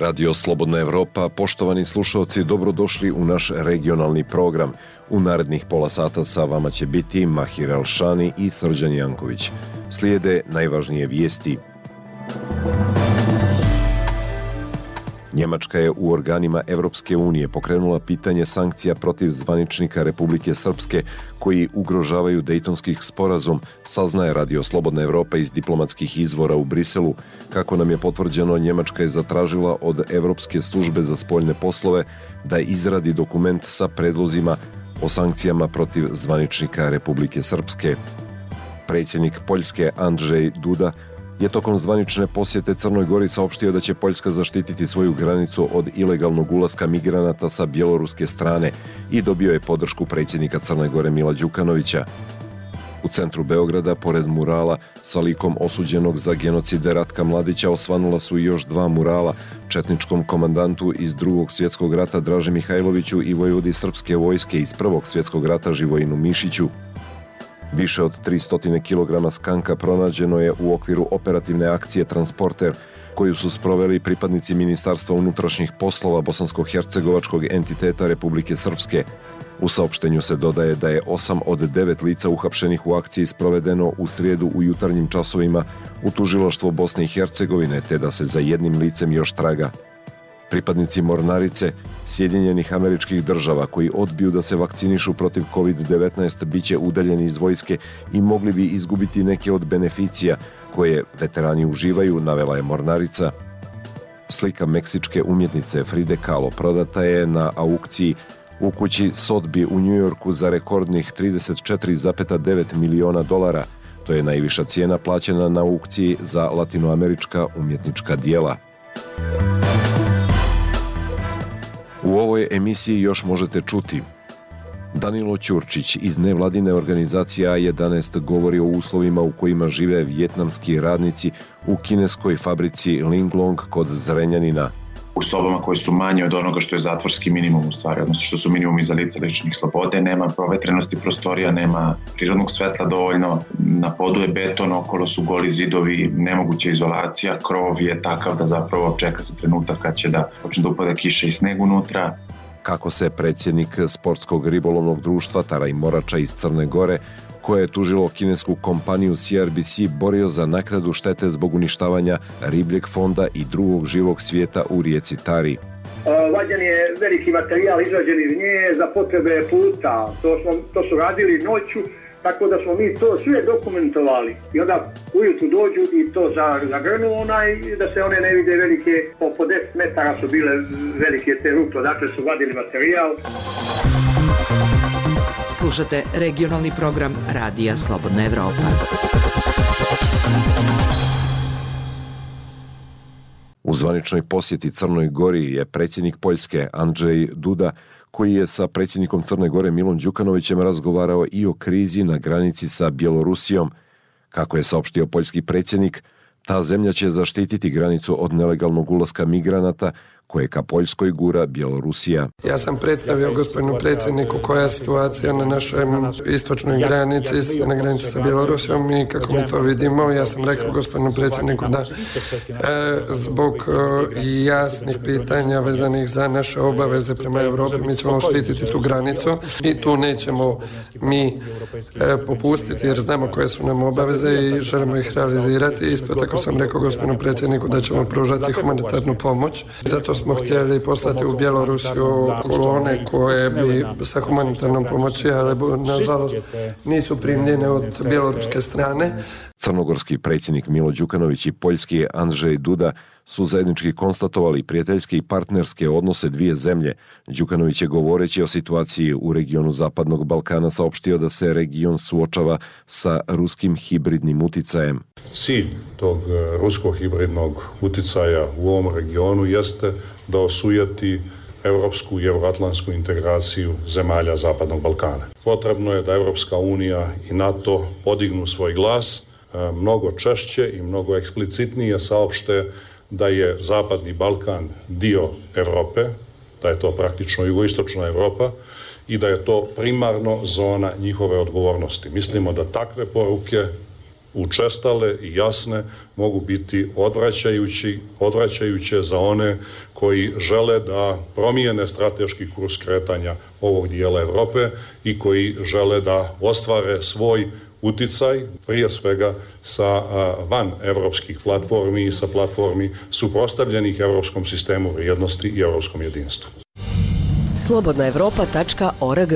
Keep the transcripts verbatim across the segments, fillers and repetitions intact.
Radio Slobodna Evropa, poštovani slušalci, dobrodošli u naš regionalni program. U narednih pola sata sa vama će biti Mahir Alšani i Srđan Janković. Slijede najvažnije vijesti. Njemačka je u organima Evropske unije pokrenula pitanje sankcija protiv zvaničnika Republike Srpske koji ugrožavaju Dejtonski sporazum, saznaje Radio Slobodna Evropa iz diplomatskih izvora u Briselu. Kako nam je potvrđeno, Njemačka je zatražila od Evropske službe za spoljne poslove da izradi dokument sa predlozima o sankcijama protiv zvaničnika Republike Srpske. Predsjednik Poljske Andrzej Duda je tokom zvanične posjete Crnoj Gori saopštio da će Poljska zaštititi svoju granicu od ilegalnog ulaska migranata sa bjeloruske strane i dobio je podršku predsjednika Crne Gore Mila Đukanovića. U centru Beograda, pored murala sa likom osuđenog za genocide Ratka Mladića, osvanula su i još dva murala četničkom komandantu iz drugog svjetskog rata Draži Mihajloviću i vojvodi srpske vojske iz prvog svjetskog rata Živojinu Mišiću. Više od tristo kilograma skanka pronađeno je u okviru operativne akcije Transporter, koju su sproveli pripadnici Ministarstva unutrašnjih poslova bosansko-hercegovačkog entiteta Republike Srpske. U saopštenju se dodaje da je osam od devet lica uhapšenih u akciji sprovedeno u srijedu u jutarnjim časovima u tužilaštvo Bosne i Hercegovine, te da se za jednim licem još traga. Pripadnici Mornarice Sjedinjenih Američkih Država koji odbiju da se vakcinišu protiv kovid devetnaest biće udaljeni iz vojske i mogli bi izgubiti neke od beneficija koje veterani uživaju, navela je Mornarica. Slika meksičke umjetnice Fride Kahlo prodata je na aukciji u kući Sotheby u Njujorku za rekordnih trideset četiri zarez devet miliona dolara. To je najviša cijena plaćena na aukciji za latinoamerička umjetnička dijela. U ovoj emisiji još možete čuti: Danilo Ćurčić iz nevladine organizacije A jedanaest govori o uslovima u kojima žive vijetnamski radnici u kineskoj fabrici Linglong kod Zrenjanina. U sobama koje su manje od onoga što je zatvorski minimum u stvari, odnosno što su minimumi za lica ličnih slobode, nema provetrenosti prostorija, nema prirodnog svetla dovoljno, na podu je beton, okolo su goli zidovi, nemoguća izolacija, krov je takav da zapravo čeka se trenutak kad će da počne da upada kiša i sneg unutra. Kako se predsjednik sportskog ribolovnog društva Taraj Morača iz Crne Gore, koje je tužilo kinesku kompaniju C R B C, borio za naknadu štete zbog uništavanja ribljeg fonda i drugog živog svijeta u rijeci Tari. Vađen je veliki materijal izrađen iz nje za potrebe puta. To, smo, to su radili noću, tako da smo mi to sve dokumentovali. I onda ujutru dođu i to zagrnu onaj, da se one ne vide velike, po deset metara su bile velike te rupe, dakle su vadili materijal. Slušate regionalni program Radija Slobodna Evropa. U zvaničnoj posjeti Crnoj Gori je predsjednik Poljske Andrzej Duda, koji je sa predsjednikom Crne Gore Milom Đukanovićem razgovarao i o krizi na granici sa Bjelorusijom. Kako je saopštio poljski predsjednik, ta zemlja će zaštititi granicu od nelegalnog ulaska migranata koje ka Poljskoj gura Bjelorusija. Ja sam predstavio gospodinu predsjedniku koja je situacija na našoj istočnoj granici, na granici sa Bjelorusijom i kako mi to vidimo. Ja sam rekao gospodinu predsjedniku da e, zbog e, jasnih pitanja vezanih za naše obaveze prema Europi mi ćemo štititi tu granicu i tu nećemo mi e, popustiti jer znamo koje su nam obaveze i želimo ih realizirati. Isto tako sam rekao gospodinu predsjedniku da ćemo pružati humanitarnu pomoć. Zato smo htjeli poslati u Bjelorusiju kolone koje bi sa humanitarnom pomoći, ali nažalost nisu primljene od bjeloruske strane. Crnogorski predsjednik Milo Đukanović i poljski Andrzej Duda su zajednički konstatovali prijateljske i partnerske odnose dvije zemlje. Đukanović je govoreći o situaciji u regionu Zapadnog Balkana saopštio da se region suočava sa ruskim hibridnim uticajem. Cilj tog ruskog hibridnog uticaja u ovom regionu jeste da osujeti evropsku i euroatlantsku integraciju zemalja Zapadnog Balkana. Potrebno je da Evropska unija i NATO podignu svoj glas mnogo češće i mnogo eksplicitnije saopšte da je Zapadni Balkan dio Evrope, da je to praktično jugoistočna Evropa i da je to primarno zona njihove odgovornosti. Mislimo da takve poruke učestale i jasne mogu biti odvraćajući, odvraćajuće za one koji žele da promijene strateški kurs kretanja ovog dijela Evrope i koji žele da ostvare svoj uticaj, prije svega sa van evropskih platformi i sa platformi suprotstavljenih evropskom sistemu vrijednosti i evropskom jedinstvu. slobodna evropa tačka org.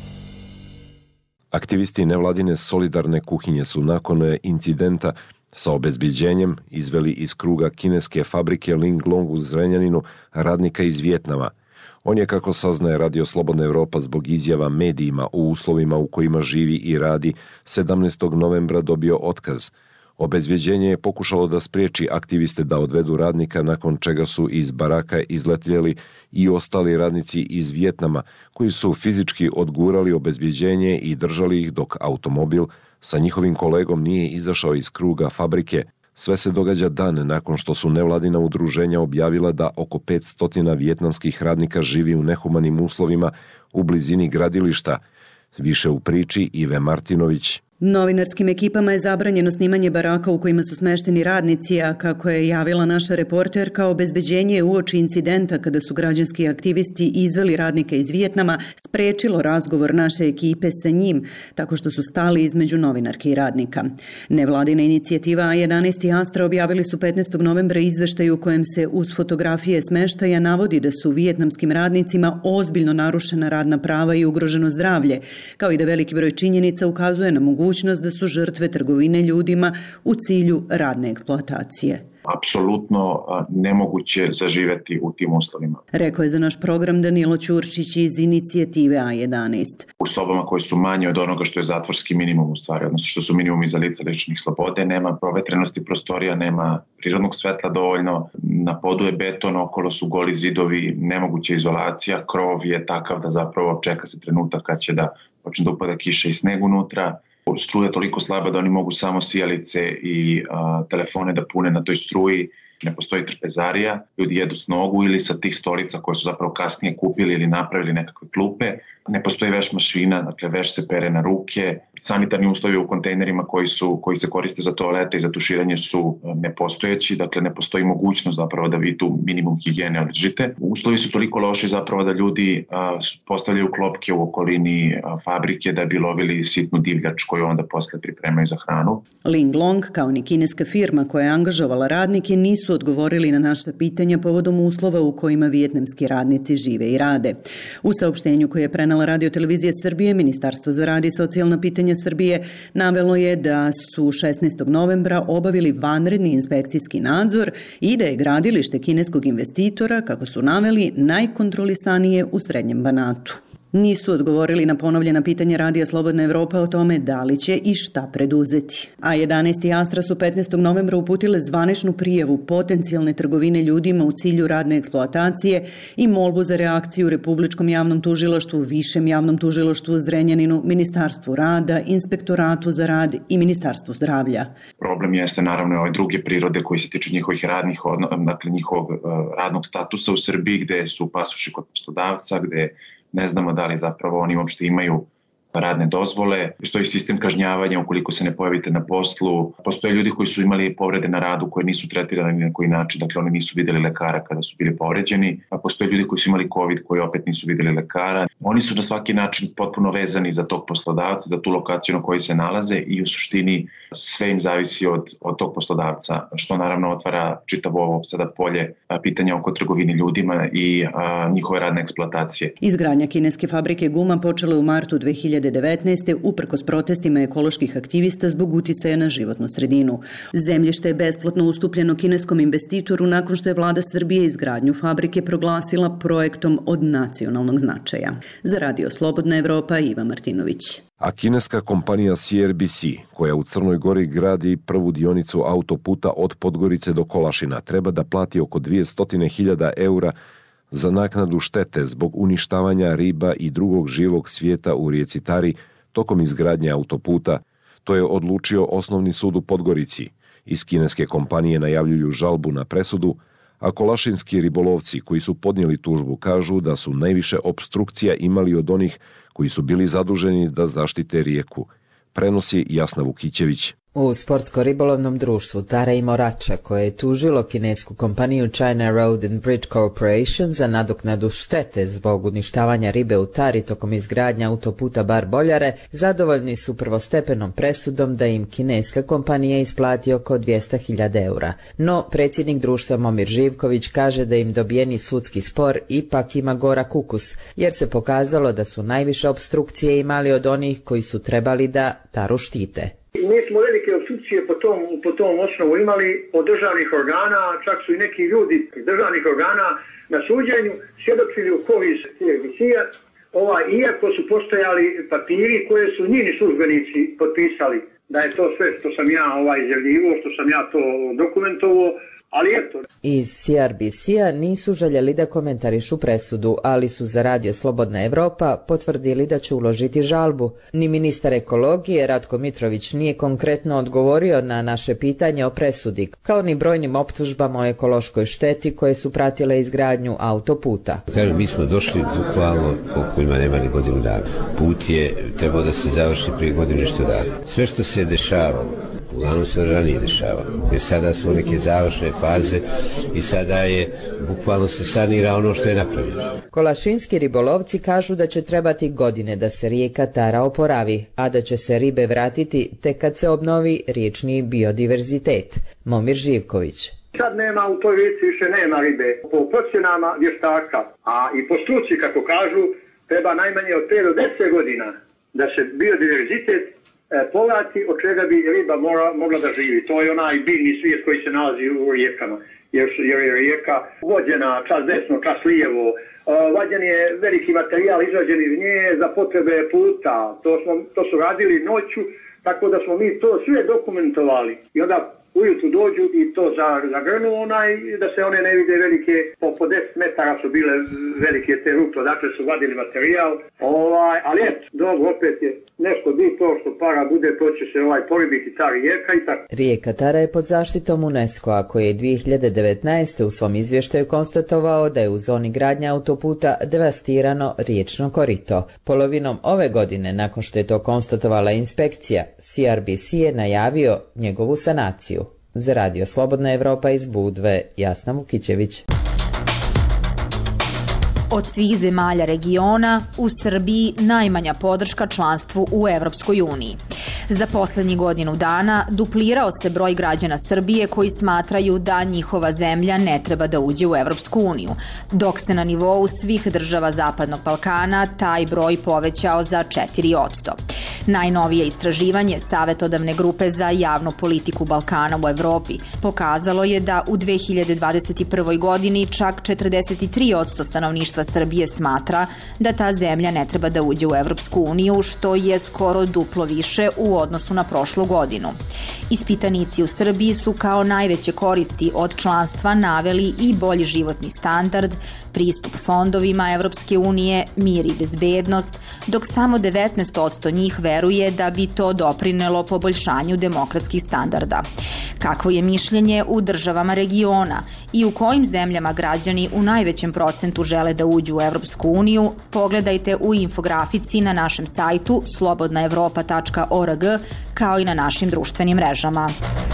Aktivisti nevladine solidarne kuhinje su nakon incidenta sa obezbiđenjem izveli iz kruga kineske fabrike Ling Long u Zrenjaninu radnika iz Vijetnama. On je, kako saznaje Radio Slobodna Evropa, zbog izjava medijima u uslovima u kojima živi i radi, sedamnaestog novembra dobio otkaz. Obezbeđenje je pokušalo da spriječi aktiviste da odvedu radnika, nakon čega su iz baraka izletjeli i ostali radnici iz Vijetnama, koji su fizički odgurali obezbeđenje i držali ih dok automobil sa njihovim kolegom nije izašao iz kruga fabrike. Sve se događa dan nakon što su nevladina udruženja objavila da oko petsto vijetnamskih radnika živi u nehumanim uslovima u blizini gradilišta. Više u priči Ive Martinović. Novinarskim ekipama je zabranjeno snimanje baraka u kojima su smešteni radnici, a kako je javila naša reporterka, obezbeđenje je uoči incidenta kada su građanski aktivisti izveli radnika iz Vijetnama sprečilo razgovor naše ekipe sa njim, tako što su stali između novinarke i radnika. Nevladina inicijativa A jedanaest i Astra objavili su petnaestog novembra izveštaj u kojem se uz fotografije smeštaja navodi da su vijetnamskim radnicima ozbiljno narušena radna prava i ugroženo zdravlje, kao i da veliki broj činjenica ukazuje na mogućnost mogućnost da su žrtve trgovine ljudima u cilju radne eksploatacije. Apsolutno nemoguće zaživeti u tim uslovima. Rekao je za naš program Danilo Ćurčić iz inicijative A jedanaest. U sobama koje su manje od onoga što je zatvorski minimum u stvari, odnosno što su minimumi za lica ličnih slobode, nema provetrenosti prostorija, nema prirodnog svetla dovoljno, na podu je beton, okolo su goli zidovi, nemoguća izolacija, krov je takav da zapravo čeka se trenutak kad će da počne da upada kiša i sneg unutra. Struja je toliko slaba da oni mogu samo sijalice i a, telefone da pune na toj struji. Ne postoji trpezarija, ljudi jedu s nogu ili sa tih stolica koje su zapravo kasnije kupili ili napravili nekakve klupe. Ne postoji veš mašina, dakle veš se pere na ruke. Sanitarni uslovi u kontejnerima koji, su, koji se koriste za toalete i za tuširanje su nepostojeći, dakle ne postoji mogućnost zapravo da vi tu minimum higijene održite. Uslovi su toliko loši zapravo da ljudi a, postavljaju klopke u okolini a, fabrike da bi lovili sitnu divljač koju onda posle pripremaju za hranu. Ling Long, kao ni kineska firma koja je angažovala radnike, nisu odgovorili na naša pitanja povodom uslova u kojima vijetnamski radnici žive i rade. U saopštenju koje je prenala Radio Televizija Srbije, Ministarstvo za rad i socijalna pitanja Srbije navelo je da su šesnaestog novembra obavili vanredni inspekcijski nadzor i da je gradilište kineskog investitora, kako su naveli, najkontrolisanije u Srednjem Banatu. Nisu odgovorili na ponovljena pitanja Radija Slobodna Evropa o tome da li će i šta preduzeti. A jedanaest i Astra su petnaestog novembra uputile zvaničnu prijavu potencijalne trgovine ljudima u cilju radne eksploatacije i molbu za reakciju Republičkom javnom tužilaštvu, Višem javnom tužilaštvu u Zrenjaninu, Ministarstvu rada, Inspektoratu za rad i Ministarstvu zdravlja. Problem jeste naravno ove druge prirode koji se tiču njihovih radnih, dakle njihovog radnog statusa u Srbiji, gde su pasoši kod poslodavca, gde ne znamo da li zapravo oni uopšte imaju radne dozvole. Postoji sistem kažnjavanja ukoliko se ne pojavite na poslu. Postoje ljudi koji su imali povrede na radu koje nisu tretirani na koji način, dakle oni nisu videli lekara kada su bili povređeni. A postoje ljudi koji su imali COVID koji opet nisu videli lekara. Oni su na svaki način potpuno vezani za tog poslodavca, za tu lokaciju na kojoj se nalaze i u suštini sve im zavisi od, od tog poslodavca, što naravno otvara čitavo ovo sada polje pitanja oko trgovini ljudima i a, njihove radne eksploatacije. Izgradnja kineske fabrike guma počela u martu dve hiljade devetnaeste uprkos protestima ekoloških aktivista zbog uticaja na životnu sredinu. Zemljište je besplatno ustupljeno kineskom investitoru nakon što je vlada Srbije izgradnju fabrike proglasila projektom od nacionalnog značaja. Za Radio Slobodna Evropa, Iva Martinović. A kineska kompanija C R B C, koja u Crnoj Gori gradi prvu dionicu autoputa od Podgorice do Kolašina, treba da plati oko dvjesto hiljada eura za naknadu štete zbog uništavanja riba i drugog živog svijeta u rijeci Tari tokom izgradnje autoputa. To je odlučio Osnovni sud u Podgorici. Iz kineske kompanije najavljuju žalbu na presudu, a kolašinski ribolovci koji su podnijeli tužbu kažu da su najviše opstrukcija imali od onih koji su bili zaduženi da zaštite rijeku. Prenosi Jasna Vukićević. U sportsko-ribolovnom društvu Tara i Morača, koje je tužilo kinesku kompaniju China Road and Bridge Corporation za nadoknadu štete zbog uništavanja ribe u Tari tokom izgradnja autoputa Bar-Boljare, zadovoljni su prvostepenom presudom da im kineska kompanija isplati oko dvjesto hiljada eura. No, predsjednik društva Momir Živković kaže da im dobijeni sudski spor ipak ima gorak ukus, jer se pokazalo da su najviše opstrukcije imali od onih koji su trebali da Taru štite. Mi smo velike opstrukcije po tom, po tom osnovu imali od državnih organa, čak su i neki ljudi državnih organa na suđenju svjedočili u korist C R B C-a, ovaj, iako su postojali papiri koje su njeni službenici potpisali da je to sve što sam ja ovaj, izjavljivo, što sam ja to dokumentovao. Ali eto. Iz C R B C-a nisu željeli da komentarišu presudu, ali su za Radio Slobodna Evropa potvrdili da će uložiti žalbu. Ni ministar ekologije Ratko Mitrović nije konkretno odgovorio na naše pitanje o presudi, kao ni brojnim optužbama o ekološkoj šteti koje su pratile izgradnju autoputa. Kažem, mi smo došli bukvalno, koliko ima nema ni godinu dana. Put je trebao da se završi prije godinu nešto dana. Sve što se dešavalo, uglavnom se ranije dešava, jer sada su neke završne faze i sada je bukvalno se sanira ono što je napravljeno. Kolašinski ribolovci kažu da će trebati godine da se rijeka Tara oporavi, a da će se ribe vratiti tek kad se obnovi riječni biodiverzitet. Momir Živković. Sad nema u toj rijeci više nema ribe. Po procjenama vještaka, a i po struci kako kažu, treba najmanje od pet do deset godina da se biodiverzitet povrati od čega bi riba mora, mogla da živi. To je onaj biljni svijet koji se nalazi u rijekama. Jer, jer je rijeka vođena čas desno, čas lijevo. Uh, vađen je veliki materijal izrađen iz nje za potrebe puta. To, smo, to su radili noću, tako da smo mi to sve dokumentovali. I onda ujutru dođu i to zagrnu onaj, da se one ne vide velike, po, po deset metara su bile velike te rupe, dakle su vadili materijal, ovaj, ali eto, dobro, opet je nešto bi to što para bude, to će se ovaj poribiti ta rijeka i tako. Rijeka Tara je pod zaštitom UNESCO-a koji je dvije hiljade devetnaeste u svom izvještaju konstatovao da je u zoni gradnja autoputa devastirano riječno korito. Polovinom ove godine, nakon što je to konstatovala inspekcija, C R B C je najavio njegovu sanaciju. Za Radio Slobodna Evropa iz Budve, Jasna Vukićević. Od svih zemalja regiona, u Srbiji najmanja podrška članstvu u Evropskoj uniji. Za posljednjih godinu dana duplirao se broj građana Srbije koji smatraju da njihova zemlja ne treba da uđe u Evropsku uniju, dok se na nivou svih država Zapadnog Balkana taj broj povećao za četiri posto. Najnovije istraživanje Savetodavne grupe za javnu politiku Balkana u Evropi pokazalo je da u dve hiljade dvadeset prvoj godini čak četrdeset tri posto stanovništva Srbije smatra da ta zemlja ne treba da uđe u Evropsku uniju, što je skoro duplo više u odnosu na prošlu godinu. Ispitanici u Srbiji su kao najveće koristi od članstva naveli i bolji životni standard, pristup fondovima Evropske unije, mir i bezbednost, dok samo devetnaest posto njih veruje da bi to doprinelo poboljšanju demokratskih standarda. Kakvo je mišljenje u državama regiona i u kojim zemljama građani u najvećem procentu žele da uđu u Evropsku uniju, pogledajte u infografici na našem sajtu slobodna evropa tačka org kao i na našim društvenim mrežama.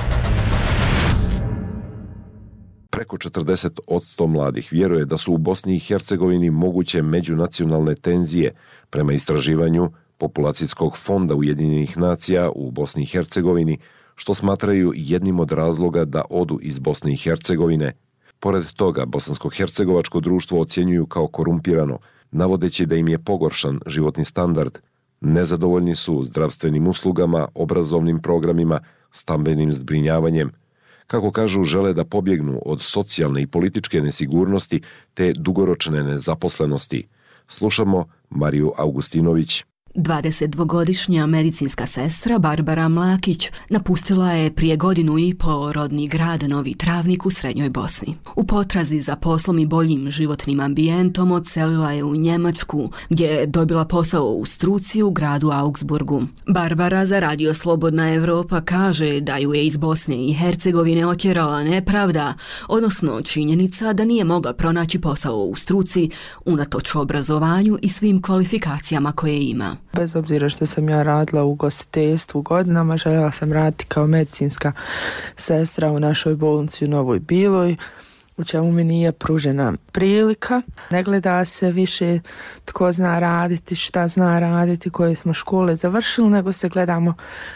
Preko četrdeset posto mladih vjeruje da su u Bosni i Hercegovini moguće međunacionalne tenzije prema istraživanju Populacijskog fonda Ujedinjenih nacija u Bosni i Hercegovini, što smatraju jednim od razloga da odu iz Bosne i Hercegovine. Pored toga, bosansko-hercegovačko društvo ocjenjuju kao korumpirano, navodeći da im je pogoršan životni standard. Nezadovoljni su zdravstvenim uslugama, obrazovnim programima, stambenim zbrinjavanjem. Kako kažu, žele da pobjegnu od socijalne i političke nesigurnosti te dugoročne nezaposlenosti. Slušamo Mariju Augustinović. dvadesetdvogodišnja medicinska sestra Barbara Mlakić napustila je prije godinu i po rodni grad Novi Travnik u Srednjoj Bosni. U potrazi za poslom i boljim životnim ambijentom odselila je u Njemačku, gdje je dobila posao u struci u gradu Augsburgu. Barbara za Radio Slobodna Evropa kaže da ju je iz Bosne i Hercegovine otjerala nepravda, odnosno činjenica da nije mogla pronaći posao u struci unatoč obrazovanju i svim kvalifikacijama koje ima. Bez obzira što sam ja radila u ugostiteljstvu godinama, željela sam raditi kao medicinska sestra u našoj bolnici u Novoj Biloj, u čemu mi nije pružena prilika. Ne gleda se više tko zna raditi, šta zna raditi, koje smo škole završili, nego se gledamo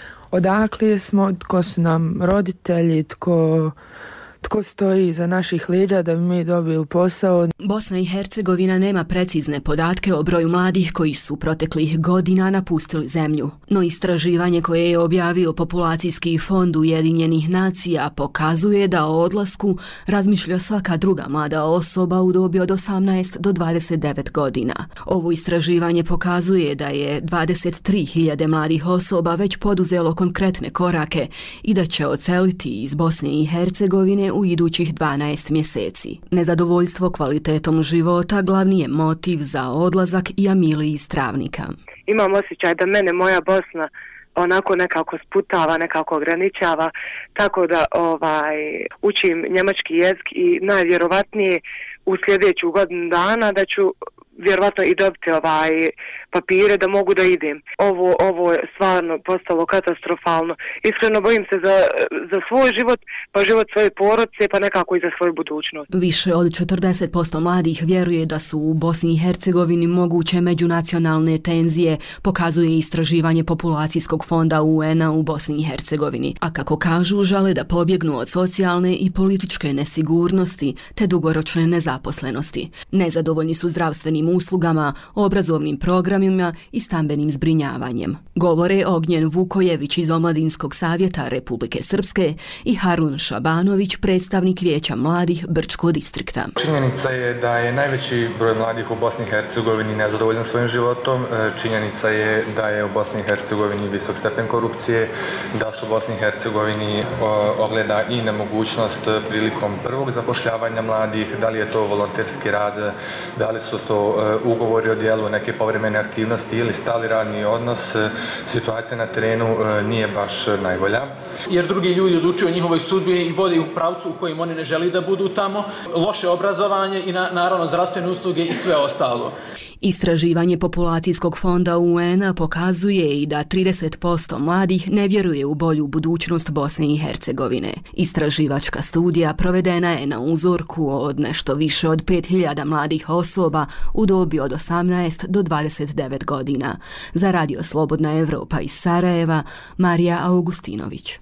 odakle smo, tko su nam roditelji, tko... Tko stoji iza naših leđa da bi mi dobili posao. Bosna i Hercegovina nema precizne podatke o broju mladih koji su proteklih godina napustili zemlju. No istraživanje koje je objavio Populacijski fond Ujedinjenih nacija pokazuje da o odlasku razmišlja svaka druga mlada osoba u dobi od osamnaest do dvadeset devet godina. Ovo istraživanje pokazuje da je dvadeset tri hiljade mladih osoba već poduzelo konkretne korake i da će odseliti iz Bosne i Hercegovine u idućih dvanaest mjeseci. Nezadovoljstvo kvalitetom života glavni je motiv za odlazak i Amili iz Travnika. Imam osjećaj da mene moja Bosna onako nekako sputava, nekako ograničava, tako da ovaj učim njemački jezik i najvjerovatnije u sljedeću godinu dana da ću vjerovatno i dobiti ovaj papire da mogu da idem. Ovo, ovo je stvarno postalo katastrofalno. Iskreno bojim se za, za svoj život, pa život svoje porodice, pa nekako i za svoju budućnost. Više od četrdeset posto mladih vjeruje da su u Bosni i Hercegovini moguće međunacionalne tenzije, pokazuje istraživanje Populacijskog fonda U N-a u Bosni i Hercegovini. A kako kažu, žele da pobjegnu od socijalne i političke nesigurnosti te dugoročne nezaposlenosti. Nezadovoljni su zdravstvenim uslugama, obrazovnim programima i stambenim zbrinjavanjem. Govore Ognjen Vukojević iz Omladinskog savjeta Republike Srpske i Harun Šabanović, predstavnik Vijeća mladih Brčkog distrikta. Činjenica je da je najveći broj mladih u Bosni i Hercegovini nezadovoljan svojim životom. Činjenica je da je u Bosni i Hercegovini visok stepen korupcije, da su u Bosni i Hercegovini ogleda i nemogućnost prilikom prvog zapošljavanja mladih, da li je to volonterski rad, da li su to ugovori o dijelu, neke povremene aktivnosti ili stali radni odnos. Situacija na terenu nije baš najbolja. Jer drugi ljudi odlučuju o njihovoj sudbini i vode u pravcu u kojem oni ne želi da budu tamo, loše obrazovanje i na, naravno zdravstvene usluge i sve ostalo. Istraživanje Populacijskog fonda U N-a pokazuje i da trideset posto mladih ne vjeruje u bolju budućnost Bosne i Hercegovine. Istraživačka studija provedena je na uzorku od nešto više od pet hiljada mladih osoba u dobi od osamnaest do dvadeset devet godina. Za Radio Slobodna Evropa iz Sarajeva, Marija Augustinović.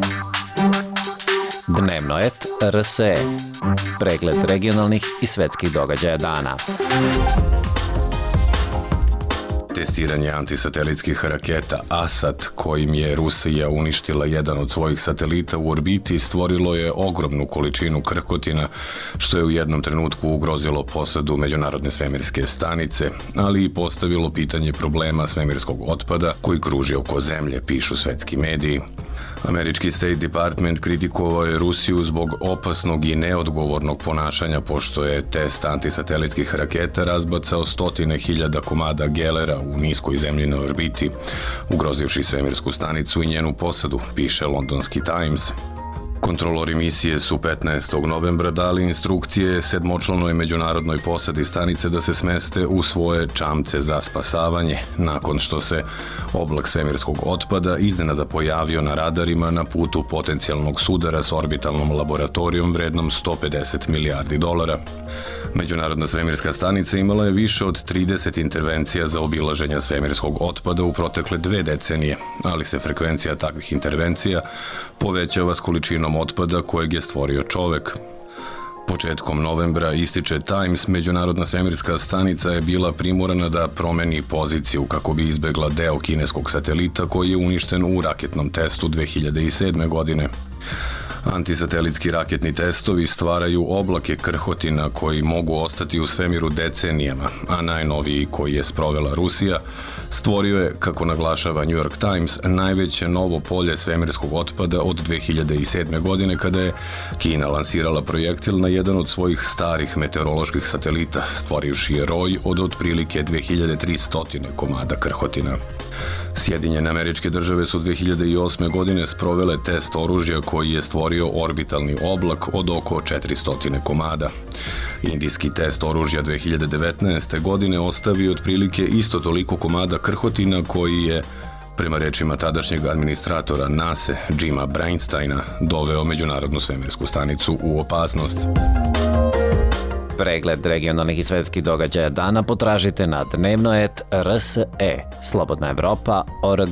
Dnevnoet R S E. Pregled regionalnih i svetskih događaja dana. Testiranje antisatelitskih raketa Asad, kojim je Rusija uništila jedan od svojih satelita u orbiti, stvorilo je ogromnu količinu krhotina, što je u jednom trenutku ugrozilo posadu Međunarodne svemirske stanice, ali i postavilo pitanje problema svemirskog otpada koji kruži oko zemlje, pišu svetski mediji. Američki State Department kritikovao je Rusiju zbog opasnog i neodgovornog ponašanja, pošto je test antisatelitskih raketa razbacao stotine hiljada komada gelera u niskoj zemljinoj orbiti, ugrozivši svemirsku stanicu i njenu posadu, piše londonski Times. Kontrolori misije su petnaestog novembra dali instrukcije sedmočlanoj međunarodnoj posadi stanice da se smeste u svoje čamce za spasavanje, nakon što se oblak svemirskog otpada iznenada pojavio na radarima na putu potencijalnog sudara s orbitalnom laboratorijom vrednom sto pedeset milijardi dolara. Međunarodna svemirska stanica imala je više od trideset intervencija za obilaženja svemirskog otpada u protekle dve decenije, ali se frekvencija takvih intervencija povećava s količinom otpada kojeg je stvorio čovek. Početkom novembra, ističe Times, Međunarodna svemirska stanica je bila primorana da promeni poziciju kako bi izbegla deo kineskog satelita koji je uništen u raketnom testu dve hiljade sedme. godine. Antisatelitski raketni testovi stvaraju oblake krhotina koji mogu ostati u svemiru decenijama, a najnoviji, koji je sprovela Rusija, stvorio je, kako naglašava New York Times, najveće novo polje svemirskog otpada od dve hiljade sedme. godine, kada je Kina lansirala projektil na jedan od svojih starih meteoroloških satelita, stvorivši je roj od otprilike dve hiljade tristo komada krhotina. Sjedinjene Američke Države su dve hiljade osme. godine sprovele test oružja koji je stvorio orbitalni oblak od oko četiristo komada. Indijski test oružja dve hiljade devetnaeste. godine ostavio otprilike isto toliko komada krhotina koji je, prema rečima tadašnjeg administratora NASA Jima Breinsteina, doveo Međunarodnu svemirsku stanicu u opasnost. Pregled regionalnih i svetskih događaja dana potražite na dnevnoet tačka r s e, slobodna evropa tačka org.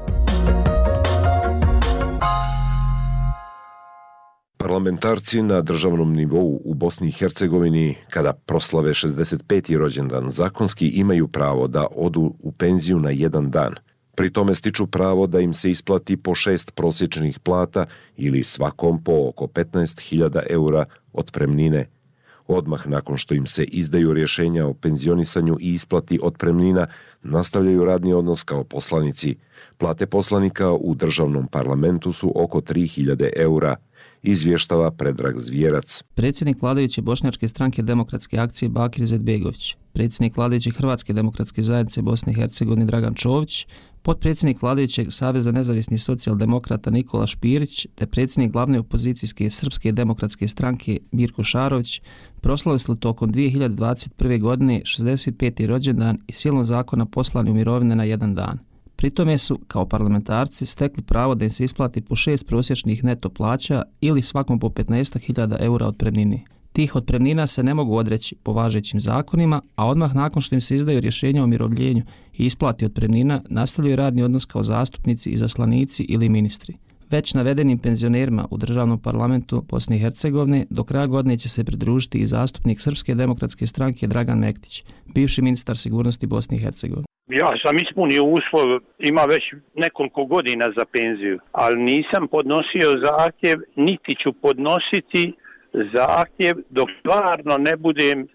Parlamentarci na državnom nivou u Bosni i Hercegovini, kada proslave šezdeset peti rođendan, zakonski imaju pravo da odu u penziju na jedan dan. Pri tome stiču pravo da im se isplati po šest prosječnih plata ili svakom po oko petnaest hiljada eura otpremnine. Odmah nakon što im se izdaju rješenja o penzionisanju i isplati otpremnina, nastavljaju radni odnos kao poslanici. Plate poslanika u državnom parlamentu su oko tri hiljade eura, izvještava Predrag Zvijerac. Predsjednik vladajuće bošnjačke stranke Demokratske akcije Bakir Izetbegović, predsjednik vladajuće Hrvatske demokratske zajednice Bosne i Hercegovine Dragan Čović, potpredsjednik vladajućeg Saveza nezavisnih socijaldemokrata Nikola Špirić te predsjednik glavne opozicijske Srpske demokratske stranke Mirko Šarović proslavili tokom dvije hiljade dvadeset prve. godine šezdeset peti rođendan i silom zakona poslani u mirovine na jedan dan. Pri tome su, kao parlamentarci, stekli pravo da im se isplati po šest prosječnih neto plaća ili svakom po petnaest hiljada eura otpremnini. Tih otpremnina se ne mogu odreći po važećim zakonima, a odmah nakon što im se izdaju rješenja o mirovljenju i isplati otpremnina, nastavljaju radni odnos kao zastupnici, izaslanici ili ministri. Već navedenim penzionerima u državnom parlamentu Bosne i Hercegovine do kraja godine će se pridružiti i zastupnik Srpske demokratske stranke Dragan Mektić, bivši ministar sigurnosti Bosne i Hercegovine. Ja sam ispunio uslov, ima već nekoliko godina za penziju, ali nisam podnosio zahtjev, niti ću podnositi zahtjev dok stvarno ne budem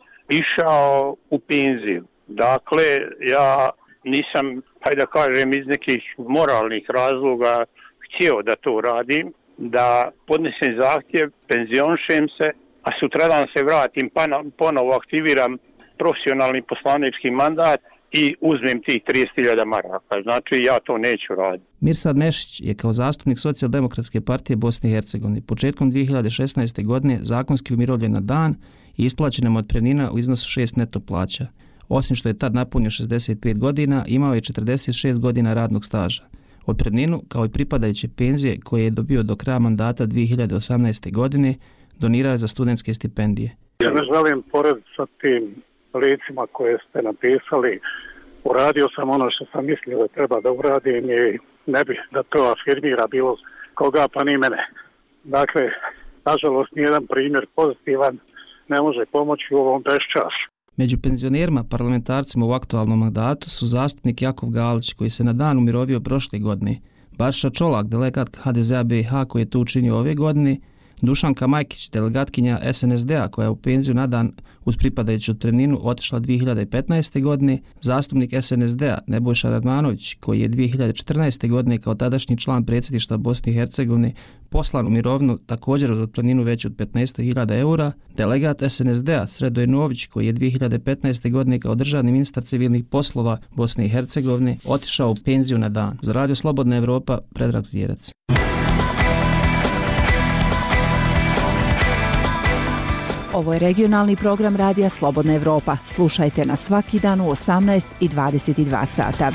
išao u penziju. Dakle, ja nisam, hajde da kažem, iz nekih moralnih razloga htio da to radim, da podnesem zahtjev, penzionišem se, a sutradan se vratim, pa ponovo aktiviram profesionalni poslanički mandat i uzmem tih trideset hiljada maraka. Znači, ja to neću raditi. Mirsad Mešić je kao zastupnik Socijaldemokratske partije Bosne i Hercegovine početkom dvije hiljade šesnaeste. godine zakonski umirovljen na dan i isplaćena mu otpremnina u iznosu šest neto plaća. Osim što je tad napunio šezdeset pet godina, imao je četrdeset šest godina radnog staža. Otpremninu, kao i pripadajuće penzije koje je dobio do kraja mandata dvije hiljade osamnaeste. godine, donirao je za studentske stipendije. Ja ne želim pored sa tim licima koje ste napisali. Uradio sam ono što sam mislio da treba da uradim i ne bih da to afirmira bilo koga pa ni mene. Dakle, nažalost, nijedan primjer pozitivan ne može pomoći u ovom beščasu. Među penzionerima parlamentarcima u aktualnom mandatu su zastupnik Jakov Galić, koji se na dan umirovio prošle godine, Baša Čolak, delegat ha de zea be i ha koji je to učinio ove godine, Dušanka Majkić, delegatkinja es en es de a koja je u penziju na dan uz pripadajuću otpremninu otišla dvije hiljade petnaeste. godine, zastupnik es en es de a Nebojša Radmanović, koji je dvije hiljade četrnaeste. godine kao tadašnji član predsjedništva Bosne i Hercegovine poslan u mirovinu također uz otpremninu veću od petnaest hiljada eura, delegat es en es de a Sredoje Nović, koji je dvije hiljade petnaeste. godine kao državni ministar civilnih poslova Bosne i Hercegovine otišao u penziju na dan. Za Radio Slobodna Evropa, Predrag Zvijerac. Ovo je regionalni program Radija Slobodna Evropa. Slušajte nas svaki dan u osamnaest i dvadeset dva sata.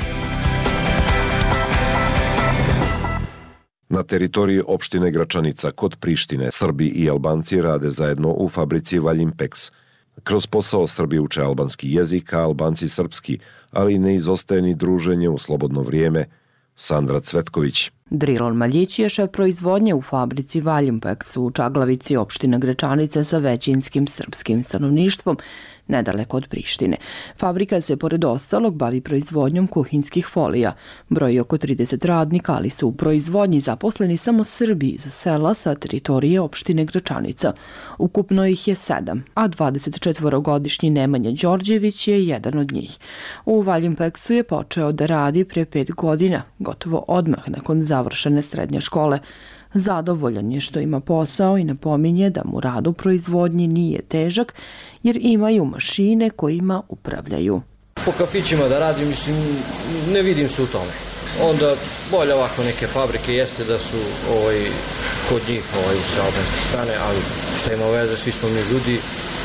Na teritoriji opštine Gračanica kod Prištine Srbi i Albanci rade zajedno u fabrici Valjimpex. Kroz posao Srbi uče albanski jezik, a Albanci srpski, ali ne izostaje ni druženje u slobodno vrijeme. Sandra Cvetković. Drilon Maljić je šef proizvodnje u fabrici Valjimpex u Čaglavici, opština Gračanica sa većinskim srpskim stanovništvom, nedaleko od Prištine. Fabrika se, pored ostalog, bavi proizvodnjom kuhinskih folija. Broji oko trideset radnika, ali su u proizvodnji zaposleni samo Srbi iz sela sa teritorije opštine Gračanica. Ukupno ih je sedam, a dvadesetčetvorogodišnji Nemanja Đorđević je jedan od njih. U Valjimpexu je počeo da radi prije pet godina, gotovo odmah nakon završene srednje škole. Zadovoljan je što ima posao i napominje da mu rad u proizvodnji nije težak jer imaju mašine kojima upravljaju. Po kafićima da radim, mislim, ne vidim se u tome. Onda bolje ovako neke fabrike jeste da su ovaj, kod njih ovaj, sa albanske strane, ali što ima veze, svi smo mi ljudi,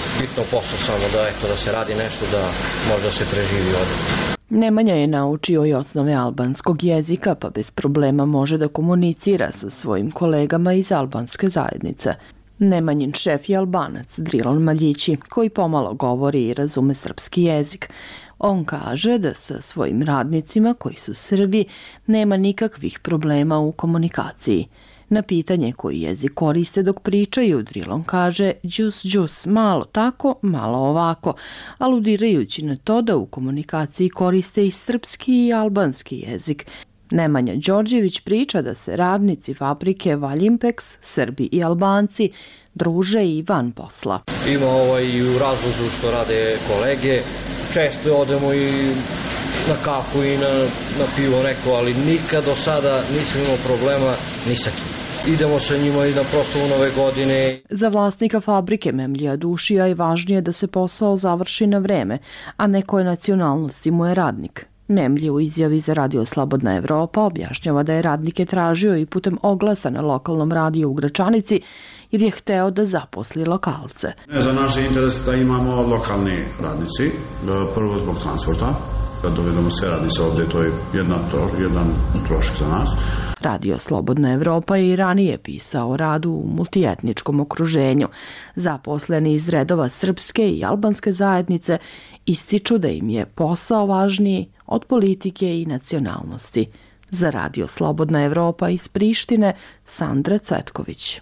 bitno posao samo da, eto, da se radi nešto, da možda se preživi ovdje. Nemanja je naučio i osnove albanskog jezika, pa bez problema može da komunicira sa svojim kolegama iz albanske zajednice. Nemanjin šef je Albanac, Drilon Maljići, koji pomalo govori i razume srpski jezik. On kaže da sa svojim radnicima, koji su Srbi, nema nikakvih problema u komunikaciji. Na pitanje koji jezik koriste dok pričaju, Drilon kaže džus džus, malo tako, malo ovako, aludirajući na to da u komunikaciji koriste i srpski i albanski jezik. Nemanja Đorđević priča da se radnici fabrike Valjimpex, Srbi i Albanci, druže i van posla. Ima ovaj i u razlozu što rade kolege, često odemo i na kafu i na, na pivo neko, ali nikad do sada nismo imao problema ni sa kim. Idemo sa njima i na proslavu Nove godine. Za vlasnika fabrike Memlija Dušija je važnije da se posao završi na vreme, a ne koje nacionalnosti mu je radnik. Memlija u izjavi za Radio Slobodna Evropa objašnjava da je radnike tražio i putem oglasa na lokalnom radiju u Gračanici jer je hteo da zaposli lokalce. Za naš interes da imamo lokalni radnici, prvo zbog transporta. Kad dovedemo sve radnice ovdje, to je jedan, jedan trošak za nas. Radio Slobodna Evropa je i ranije pisao o radu u multietničkom okruženju. Zaposleni iz redova srpske i albanske zajednice ističu da im je posao važniji od politike i nacionalnosti. Za Radio Slobodna Evropa iz Prištine, Sandra Cvetković.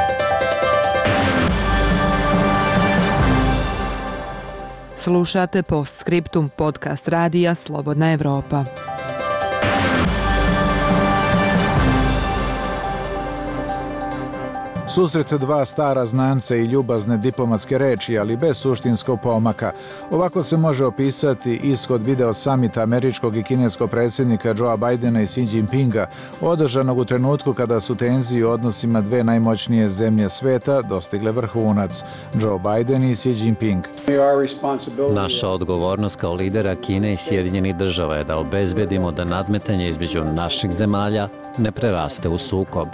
Slušate Postscriptum, podcast radija Slobodna Evropa. Susret dva stara znanca i ljubazne diplomatske reči, ali bez suštinskog pomaka. Ovako se može opisati ishod video samita američkog i kineskog predsjednika Joea Bidena i Xi Jinpinga, održanog u trenutku kada su tenzije u odnosima dve najmoćnije zemlje sveta dostigle vrhunac, Joe Biden i Xi Jinping. Naša odgovornost kao lidera Kine i Sjedinjenih država je da obezbedimo da nadmetanje između naših zemalja ne preraste u sukob.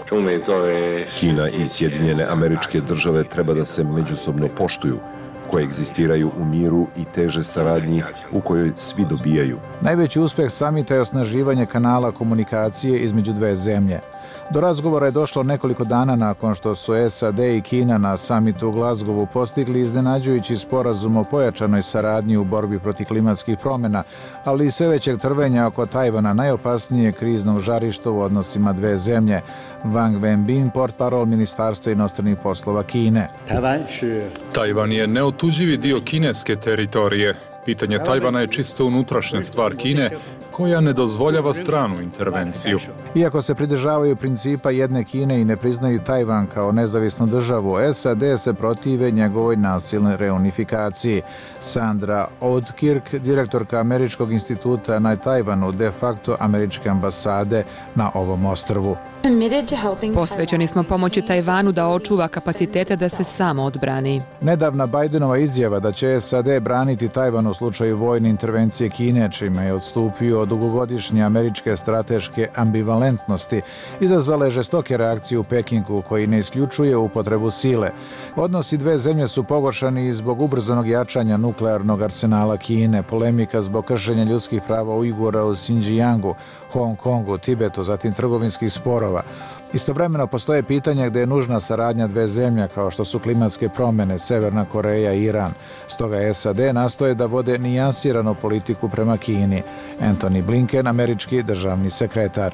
Kina i Sjedinjene američke države treba da se međusobno poštuju, koje egzistiraju u miru i teže saradnji u kojoj svi dobijaju. Najveći uspeh samita je osnaživanje kanala komunikacije između dve zemlje. Do razgovora je došlo nekoliko dana nakon što su S A D i Kina na samitu u Glazgovu postigli iznenađujući sporazum o pojačanoj saradnji u borbi protiv klimatskih promjena, ali i sve većeg trvenja oko Tajvana, najopasnije kriznog žarišta u odnosima dve zemlje. Wang Wenbin, portparol Ministarstva inostranih poslova Kine. Tajvan je neotuđivi dio kineske teritorije. Pitanje Tajvana je čisto unutrašnja stvar Kine, koja ne dozvoljava stranu intervenciju. Iako se pridržavaju principa jedne Kine i ne priznaju Tajvan kao nezavisnu državu, S A D se protive njegovoj nasilnoj reunifikaciji. Sandra Oudkirk, direktorka Američkog instituta na Tajvanu, de facto američke ambasade na ovom ostrvu. Posvećeni smo pomoći Tajvanu da očuva kapacitete da se samo odbrani. Nedavna Bidenova izjava da će S A D braniti Tajvan u slučaju vojne intervencije Kine, čime je odstupio od dugogodišnje američke strateške ambivalentnosti, izazvala je žestoke reakcije u Pekingu, koji ne isključuje upotrebu sile. Odnosi dve zemlje su pogoršani zbog ubrzanog jačanja nuklearnog arsenala Kine, polemika zbog kršenja ljudskih prava Ujgura u Xinjiangu, Hong Kongu, Tibetu, zatim trgovinskih sporova. Istovremeno postoje pitanja gdje je nužna saradnja dve zemlje kao što su klimatske promjene, Severna Koreja i Iran. Stoga S A D nastoje da vode nijansiranu politiku prema Kini. Anthony Blinken, američki državni sekretar.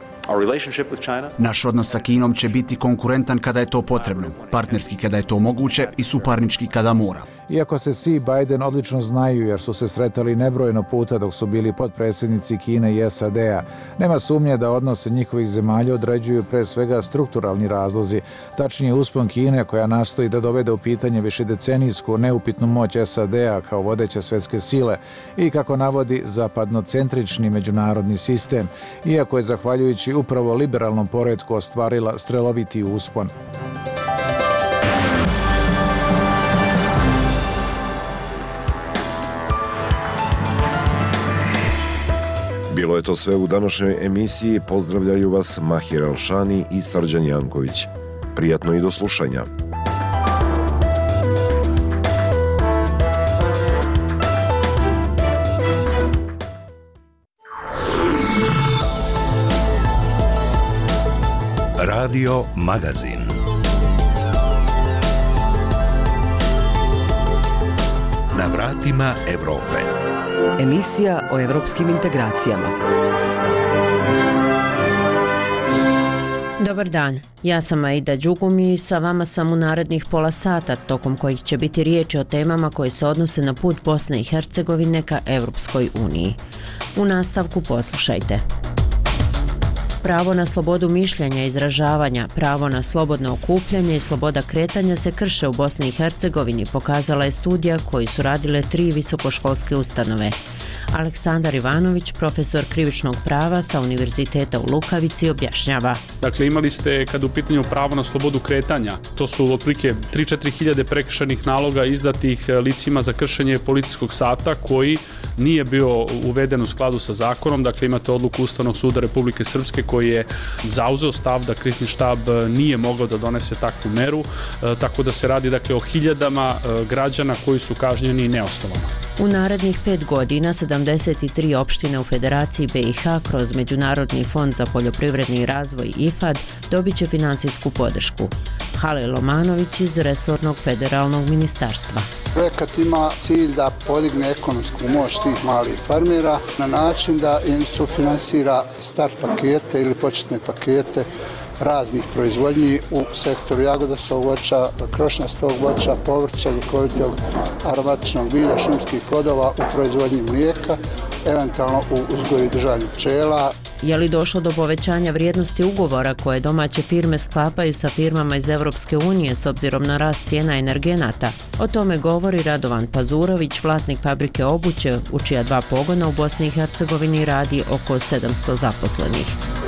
Naš odnos sa Kinom će biti konkurentan kada je to potrebno, partnerski kada je to moguće i suparnički kada mora. Iako se Xi i Biden odlično znaju jer su se sretali nebrojeno puta dok su bili potpredsjednici Kine i S A D-a, nema sumnje da odnose njihovih zemalja određuju pre svega strukturalni razlozi, tačnije uspon Kine koja nastoji da dovede u pitanje višedecenijsku neupitnu moć S A D-a kao vodeće svjetske sile i kako navodi zapadnocentrični međunarodni sistem, iako je zahvaljujući upravo liberalnom poretku ostvarila streloviti uspon. Bilo je to sve u današnjoj emisiji. Pozdravljaju vas Mahir Alšani i Srđan Janković. Prijatno i do slušanja. Radio Magazin. Na vratima Evrope. Emisija o evropskim integracijama. Dobar dan, ja sam Aida Đugum i sa vama sam u narednih pola sata, tokom kojih će biti riječi o temama koje se odnose na put Bosne i Hercegovine ka Evropskoj uniji. U nastavku poslušajte. Pravo na slobodu mišljenja i izražavanja, pravo na slobodno okupljanje i sloboda kretanja se krše u Bosni i Hercegovini, pokazala je studija koju su radile tri visokoškolske ustanove. Aleksandar Ivanović, profesor krivičnog prava sa Univerziteta u Lukavici, objašnjava. Dakle, imali ste, kada u pitanju pravo na slobodu kretanja, to su otprilike tri do četiri hiljade prekršajnih naloga izdatih licima za kršenje policijskog sata koji nije bio uveden u skladu sa zakonom. Dakle, imate odluku Ustavnog suda Republike Srpske koji je zauzeo stav da krizni štab nije mogao da donese takvu meru, tako da se radi dakle o hiljadama građana koji su kažnjeni neosnovano. U narednih pet godina sedamdeset tri opštine u Federaciji B i H kroz Međunarodni fond za poljoprivredni razvoj I F A D dobit će financijsku podršku. Halil Omanović iz resornog federalnog ministarstva. Projekat ima cilj da podigne ekonomsku moć tih malih farmera na način da im sufinansira start pakete ili početne pakete raznih proizvodnji u sektoru jagodasnog voća, krošnjastog voća, povrća, ljekovitog aromatičnog bilja, šumskih plodova u proizvodnji mlijeka, eventualno u uzgoju i držanju pčela. Je li došlo do povećanja vrijednosti ugovora koje domaće firme sklapaju sa firmama iz Evropske unije s obzirom na rast cijena energenata? O tome govori Radovan Pazurović, vlasnik fabrike obuće, u čija dva pogona u Bosni i Hercegovini radi oko sedamsto zaposlenih.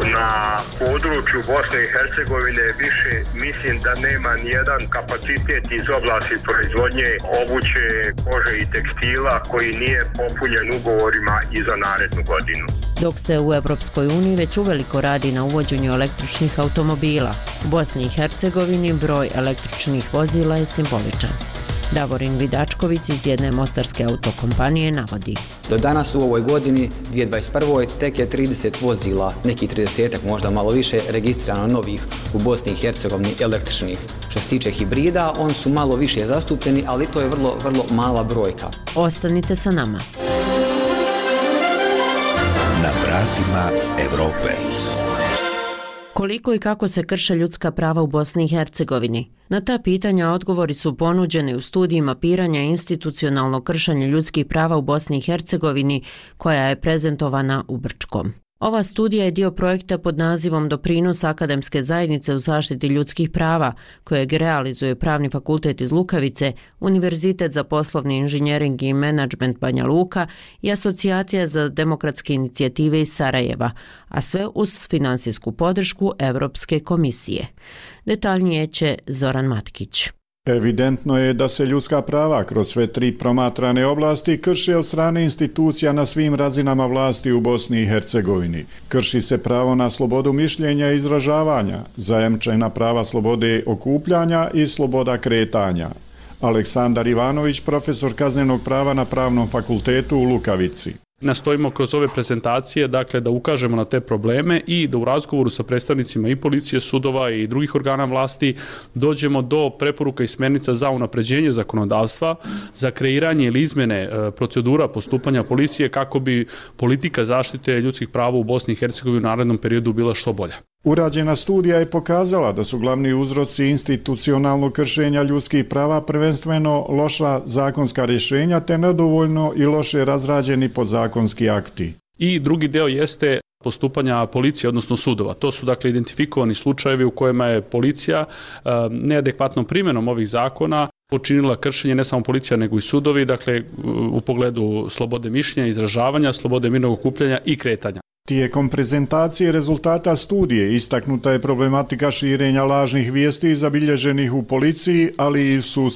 Na području Bosne i Hercegovine više mislim da nema nijedan kapacitet iz oblasti proizvodnje obuće, kože i tekstila koji nije popunjen ugovorima i za narednu godinu. Dok se u Evropskoj uniji već uveliko radi na uvođenju električnih automobila, u Bosni i Hercegovini broj električnih vozila je simboličan. Davorin Vidačković iz jedne mostarske autokompanije navodi. Do danas u ovoj godini, dvije tisuće dvadeset prve. tek je trideset vozila, neki tridesetak, možda malo više, registrirano novih u Bosni i Hercegovini električnih. Što se tiče hibrida, oni su malo više zastupljeni, ali to je vrlo, vrlo mala brojka. Ostanite sa nama. Na vratima Evrope. Koliko i kako se krše ljudska prava u Bosni i Hercegovini? Na ta pitanja odgovori su ponuđeni u studiji mapiranja institucionalnog kršenja ljudskih prava u Bosni i Hercegovini koja je prezentovana u Brčkom. Ova studija je dio projekta pod nazivom Doprinos akademske zajednice u zaštiti ljudskih prava, kojeg realizuje Pravni fakultet iz Lukavice, Univerzitet za poslovni inženjering i menadžment Banja Luka i Asocijacija za demokratske inicijative iz Sarajeva, a sve uz finansijsku podršku Evropske komisije. Detaljnije će Zoran Matkić. Evidentno je da se ljudska prava kroz sve tri promatrane oblasti krše od strane institucija na svim razinama vlasti u Bosni i Hercegovini. Krši se pravo na slobodu mišljenja i izražavanja, zajamčena prava slobode okupljanja i sloboda kretanja. Aleksandar Ivanović, profesor kaznenog prava na Pravnom fakultetu u Lukavici. Nastojimo kroz ove prezentacije dakle, da ukažemo na te probleme i da u razgovoru sa predstavnicima i policije, sudova i drugih organa vlasti dođemo do preporuka i smjernica za unapređenje zakonodavstva, za kreiranje ili izmene procedura postupanja policije kako bi politika zaštite ljudskih prava u Bosni i Hercegovini u narednom periodu bila što bolja. Urađena studija je pokazala da su glavni uzroci institucionalnog kršenja ljudskih prava prvenstveno loša zakonska rješenja te nedovoljno i loše razrađeni podzakonski akti. I drugi deo jeste postupanja policije, odnosno sudova. To su dakle identifikovani slučajevi u kojima je policija e, neadekvatnom primjenom ovih zakona počinila kršenje ne samo policija nego i sudovi, dakle u pogledu slobode mišljenja, izražavanja, slobode mirnog okupljanja i kretanja. Tijekom prezentacije rezultata studije istaknuta je problematika širenja lažnih vijesti zabilježenih u policiji, ali i u sudstvu.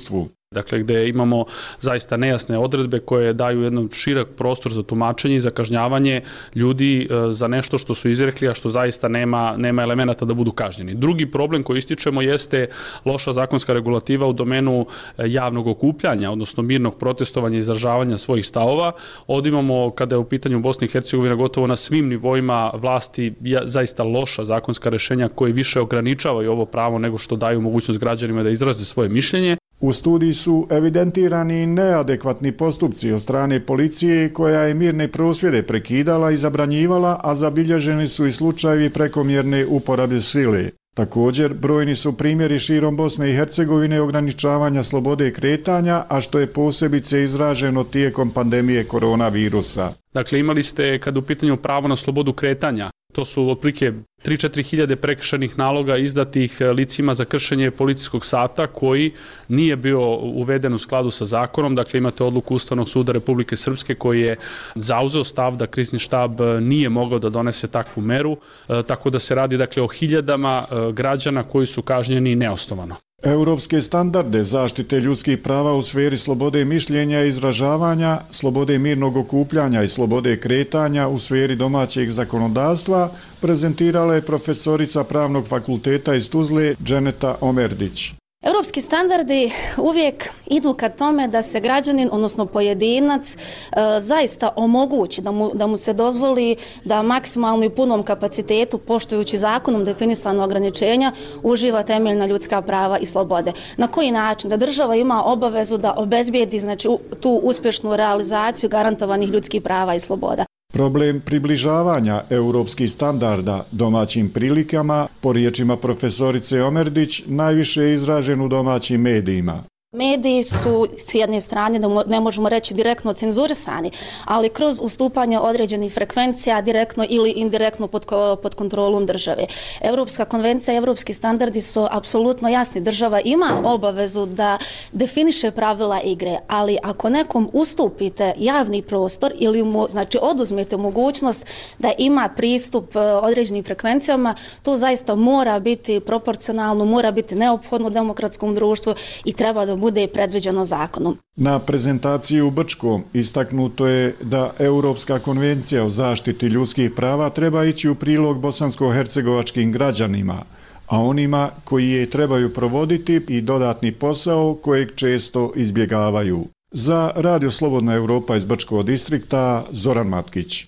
Dakle, gdje imamo zaista nejasne odredbe koje daju jedan širok prostor za tumačenje i za kažnjavanje ljudi za nešto što su izrekli, a što zaista nema, nema elemenata da budu kažnjeni. Drugi problem koji ističemo jeste loša zakonska regulativa u domenu javnog okupljanja, odnosno mirnog protestovanja i izražavanja svojih stavova. Ovdje imamo, kada je u pitanju Bosne i Hercegovine, gotovo na svim nivoima vlasti zaista loša zakonska rješenja koje više ograničavaju ovo pravo nego što daju mogućnost građanima da izraze svoje mišljenje. U studiji su evidentirani neadekvatni postupci od strane policije koja je mirne prosvjede prekidala i zabranjivala, a zabilježeni su i slučajevi prekomjerne uporabe sile. Također, brojni su primjeri širom Bosne i Hercegovine ograničavanja slobode kretanja, a što je posebice izraženo tijekom pandemije koronavirusa. Dakle, imali ste, kad u pitanju pravo na slobodu kretanja, to su otprilike tri do četiri hiljade prekršajnih naloga izdatih licima za kršenje policijskog sata koji nije bio uveden u skladu sa zakonom. Dakle, imate odluku Ustavnog suda Republike Srpske koji je zauzeo stav da krizni štab nije mogao da donese takvu meru, tako da se radi dakle o hiljadama građana koji su kažnjeni neosnovano. Europske standarde zaštite ljudskih prava u sferi slobode mišljenja i izražavanja, slobode mirnog okupljanja i slobode kretanja u sferi domaćeg zakonodavstva prezentirala je profesorica Pravnog fakulteta iz Tuzle Dženeta Omerdić. Europski standardi uvijek idu ka tome da se građanin, odnosno pojedinac, e, zaista omogući, da mu, da mu se dozvoli da maksimalno i punom kapacitetu, poštujući zakonom definisano ograničenja, uživa temeljna ljudska prava i slobode. Na koji način? Da država ima obavezu da obezbijedi, znači, tu uspješnu realizaciju garantovanih ljudskih prava i sloboda. Problem približavanja europskih standarda domaćim prilikama, po riječima profesorice Omerdić, najviše je izražen u domaćim medijima. Mediji su s jedne strane, ne možemo reći direktno cenzurisani, ali kroz ustupanje određenih frekvencija direktno ili indirektno pod, pod kontrolom države. Europska konvencija i europski standardi su apsolutno jasni. Država ima obavezu da definiše pravila igre, ali ako nekom ustupite javni prostor ili mu, znači, oduzmete mogućnost da ima pristup određenim frekvencijama, to zaista mora biti proporcionalno, mora biti neophodno u demokratskom društvu i treba da bude predviđeno zakonom. Na prezentaciji u Brčkom istaknuto je da Europska konvencija o zaštiti ljudskih prava treba ići u prilog bosansko-hercegovačkim građanima, a onima koji je trebaju provoditi i dodatni posao kojeg često izbjegavaju. Za Radio Slobodna Europa iz Brčkog distrikta, Zoran Matkić.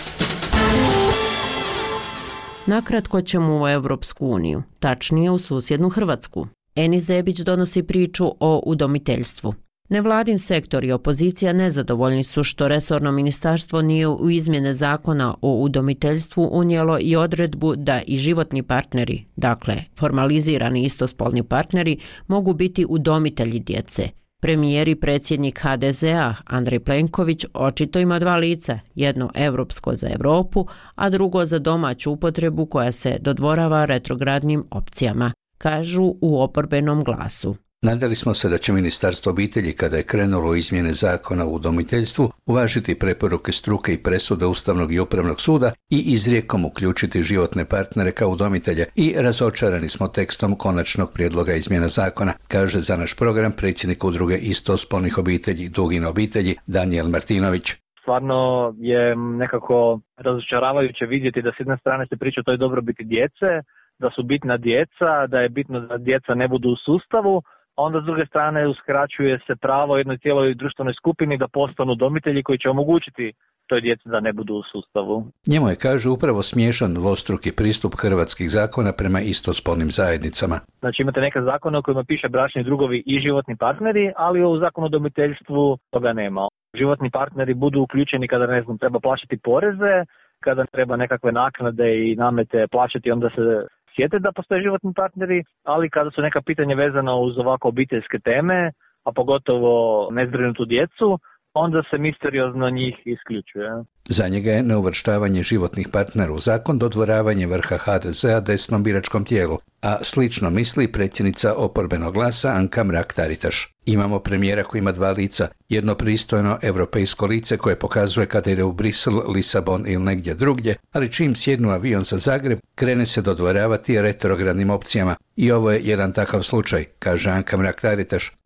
Nakratko ćemo u Evropsku uniju, tačnije u susjednu Hrvatsku. Enis Zebić donosi priču o udomiteljstvu. Nevladin sektor i opozicija nezadovoljni su što resorno ministarstvo nije u izmjene zakona o udomiteljstvu unijelo i odredbu da i životni partneri, dakle formalizirani istospolni partneri, mogu biti udomitelji djece. Premijer i predsjednik ha de zea Andrej Plenković očito ima dva lica, jedno evropsko za Europu, a drugo za domaću upotrebu koja se dodvorava retrogradnim opcijama, kažu u oporbenom Glasu. Nadali smo se da će Ministarstvo obitelji, kada je krenulo u izmjene zakona o udomiteljstvu, uvažiti preporuke struke i presude Ustavnog i Upravnog suda i izrijekom uključiti životne partnere kao udomitelje, i razočarani smo tekstom konačnog prijedloga izmjena zakona, kaže za naš program predsjednik udruge istospolnih obitelji Dugine obitelji Danijel Martinović. Stvarno je nekako razočaravajuće vidjeti da s jedne strane se priča o toj dobrobiti djece, da su bitna djeca, da je bitno da djeca ne budu u sustavu, a onda s druge strane uskraćuje se pravo jednoj cijeloj društvenoj skupini da postanu udomitelji koji će omogućiti toj djeci da ne budu u sustavu. Njemu je, kaže, upravo smiješan dvostruki pristup hrvatskih zakona prema istospolnim zajednicama. Znači, imate neke zakone u kojima piše bračni drugovi i životni partneri, ali u zakonu o udomiteljstvu toga nema. Životni partneri budu uključeni kada, ne znam, treba plaćati poreze, kada treba nekakve naknade i namete plaćati, onda se sjete da postoje životni partneri, ali kada su neka pitanja vezana uz ovako obiteljske teme, a pogotovo nezbrinutu djecu, onda se misteriozno njih isključuje. Za njega je neuvrštavanje životnih partnera u zakon dodvoravanje vrha ha de zea desnom biračkom tijelu, a slično misli predsjednica oporbenog Glasa Anka Mrak-Taritaš. Imamo premijera koji ima dva lica, jedno pristojno europejsko lice koje pokazuje kada ide u Brisel, Lisabon ili negdje drugdje, ali čim sjednu avion za Zagreb, krene se dodvoravati retrogradnim opcijama. I ovo je jedan takav slučaj, kaže Anka Mrak-Taritaš.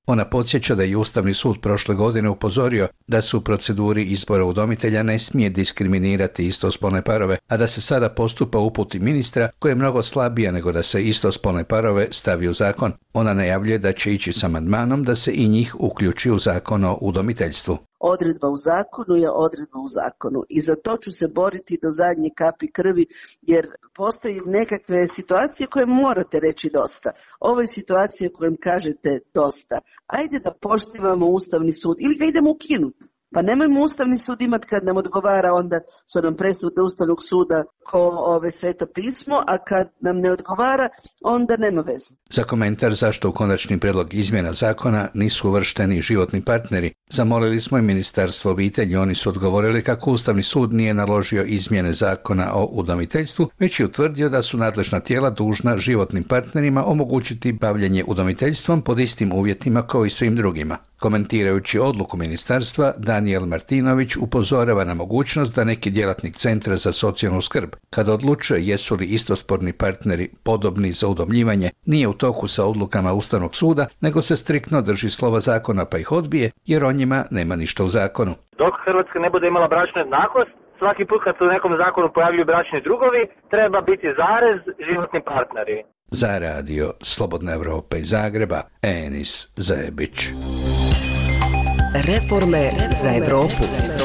Ona podsjeća da je Ustavni sud prošle godine upozorio da se u proceduri izbora udomitelja ne smije diskriminirati istospolne parove, a da se sada postupa uputi ministra koja je mnogo slabija nego da se istospolne parove stavi u zakon. Ona najavljuje da će ići s amandmanom da se i njih uključi u zakon o udomiteljstvu. Odredba u zakonu je odredba u zakonu i za to ću se boriti do zadnje kapi krvi, jer postoji nekakve situacije koje morate reći dosta. Ovo je situacija u kojem kažete dosta. Ajde da poštivamo Ustavni sud ili ga idemo ukinuti. Pa nemojmo Ustavni sud imati kad nam odgovara, onda su nam presude Ustavnog suda ko ove sveto pismo, a kad nam ne odgovara, onda nema veze. Za komentar zašto u konačni prijedlog izmjena zakona nisu uvršteni životni partneri, zamolili smo i Ministarstvo obitelji. Oni su odgovorili kako Ustavni sud nije naložio izmjene zakona o udomiteljstvu, već je utvrdio da su nadležna tijela dužna životnim partnerima omogućiti bavljenje udomiteljstvom pod istim uvjetima kao i svim drugima. Komentirajući odluku ministarstva, Danijel Martinović upozorava na mogućnost da neki djelatnik Centra za socijalnu skrb, kada odlučuje jesu li istospolni partneri podobni za udomljivanje, nije u toku sa odlukama Ustavnog suda, nego se striktno drži slova zakona pa ih odbije, jer o njima nema ništa u zakonu. Dok Hrvatska ne bude imala bračnu jednakost, svaki put kad se u nekom zakonu pojavljuju bračni drugovi, treba biti zarez životni partneri. Za radio Slobodna Evropa iz Zagreba, Enis Zebić. Reforme za Evropu.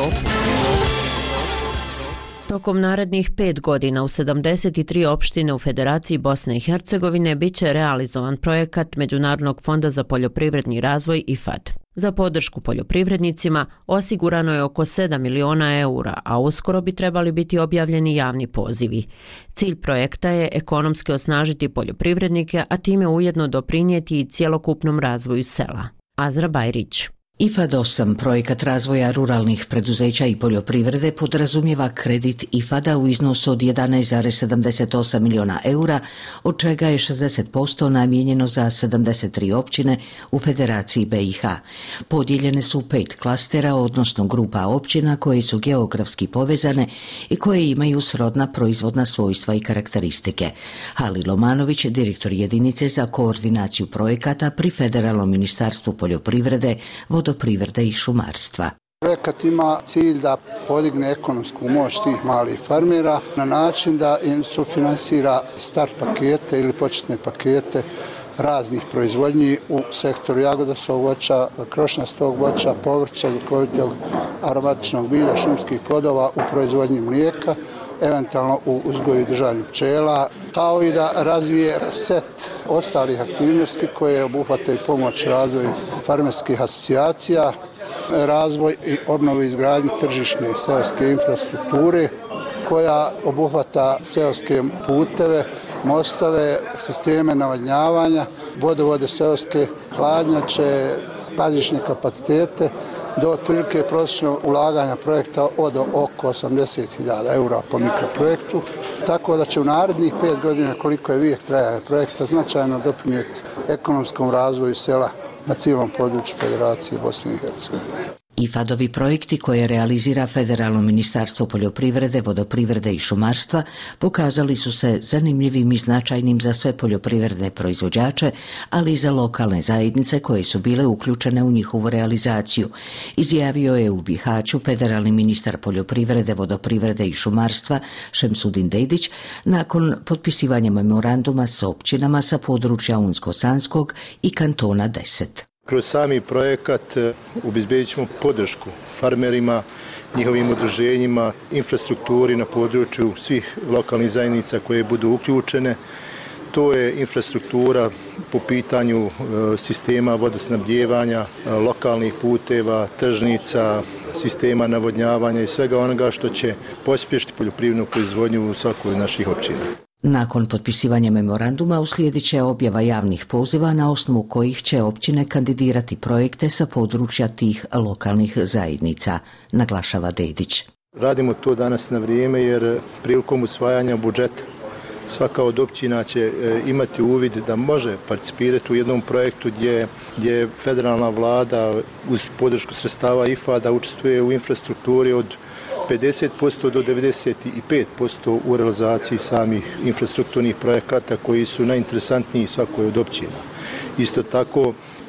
Tokom narednih pet godina u sedamdeset tri opštine u Federaciji Bosne i Hercegovine bit će realizovan projekat Međunarodnog fonda za poljoprivredni razvoj I F A D. Za podršku poljoprivrednicima osigurano je oko sedam miliona eura, a uskoro bi trebali biti objavljeni javni pozivi. Cilj projekta je ekonomski osnažiti poljoprivrednike, a time ujedno doprinijeti i cjelokupnom razvoju sela. Azra Bajrić. I F A D osam, projekat razvoja ruralnih preduzeća i poljoprivrede, podrazumijeva kredit I F A D-a u iznosu od jedanaest zarez sedamdeset osam miliona eura, od čega je šezdeset posto namijenjeno za sedamdeset tri općine u Federaciji B i H. Podijeljene su u pet klastera, odnosno grupa općina koje su geografski povezane i koje imaju srodna proizvodna svojstva i karakteristike. Halil Omanović, direktor jedinice za koordinaciju projekata pri Federalnom ministarstvu poljoprivrede, vodoprivrede i šumarstva. Projekat ima cilj da podigne ekonomsku moć tih malih farmera na način da im sufinansira start pakete ili početne pakete raznih proizvodnji u sektoru jagodosovog voća, krošnjastog voća, povrća, ljekovitog aromatičnog bilja, šumskih plodova u proizvodnji mlijeka, eventualno u uzgoju i držanju pčela, kao i da razvije set ostalih aktivnosti koje obuhvataju pomoć razvoju farmerskih asocijacija, razvoj i obnovu i izgradnju tržišne seoske infrastrukture koja obuhvata seoske puteve, mostove, sisteme navodnjavanja, vodovode seoske, hladnjače, skladišne kapacitete, do otprilike prosječnog ulaganja projekta od oko osamdeset hiljada eura po mikroprojektu, tako da će u narednih pet godina, koliko je vijek trajanja projekta, značajno doprinijeti ekonomskom razvoju sela na cijelom području Federacije Bosne i Hercegovine. I F A D-ovi projekti koje realizira Federalno ministarstvo poljoprivrede, vodoprivrede i šumarstva pokazali su se zanimljivim i značajnim za sve poljoprivredne proizvođače, ali i za lokalne zajednice koje su bile uključene u njihovu realizaciju, izjavio je u Bihaću federalni ministar poljoprivrede, vodoprivrede i šumarstva Šemsudin Dedić nakon potpisivanja memoranduma s općinama sa područja Unsko-Sanskog i kantona deset. Kroz sami projekat obezbedit ćemo podršku farmerima, njihovim udruženjima, infrastrukturi na području svih lokalnih zajednica koje budu uključene. To je infrastruktura po pitanju sistema vodosnabdijevanja, lokalnih puteva, tržnica, sistema navodnjavanja i svega onoga što će pospješiti poljoprivrednu proizvodnju u svakoj od naših općina. Nakon potpisivanja memoranduma uslijedit će objava javnih poziva na osnovu kojih će općine kandidirati projekte sa područja tih lokalnih zajednica, naglašava Dedić. Radimo to danas na vrijeme jer prilikom usvajanja budžeta svaka od općina će imati uvid da može participirati u jednom projektu gdje, gdje federalna vlada uz podršku sredstava I F A D-a učestvuje u infrastrukturi od pedeset posto do devedeset pet posto u realizaciji samih infrastrukturnih projekata koji su najinteresantniji svakoj od općina. Isto tako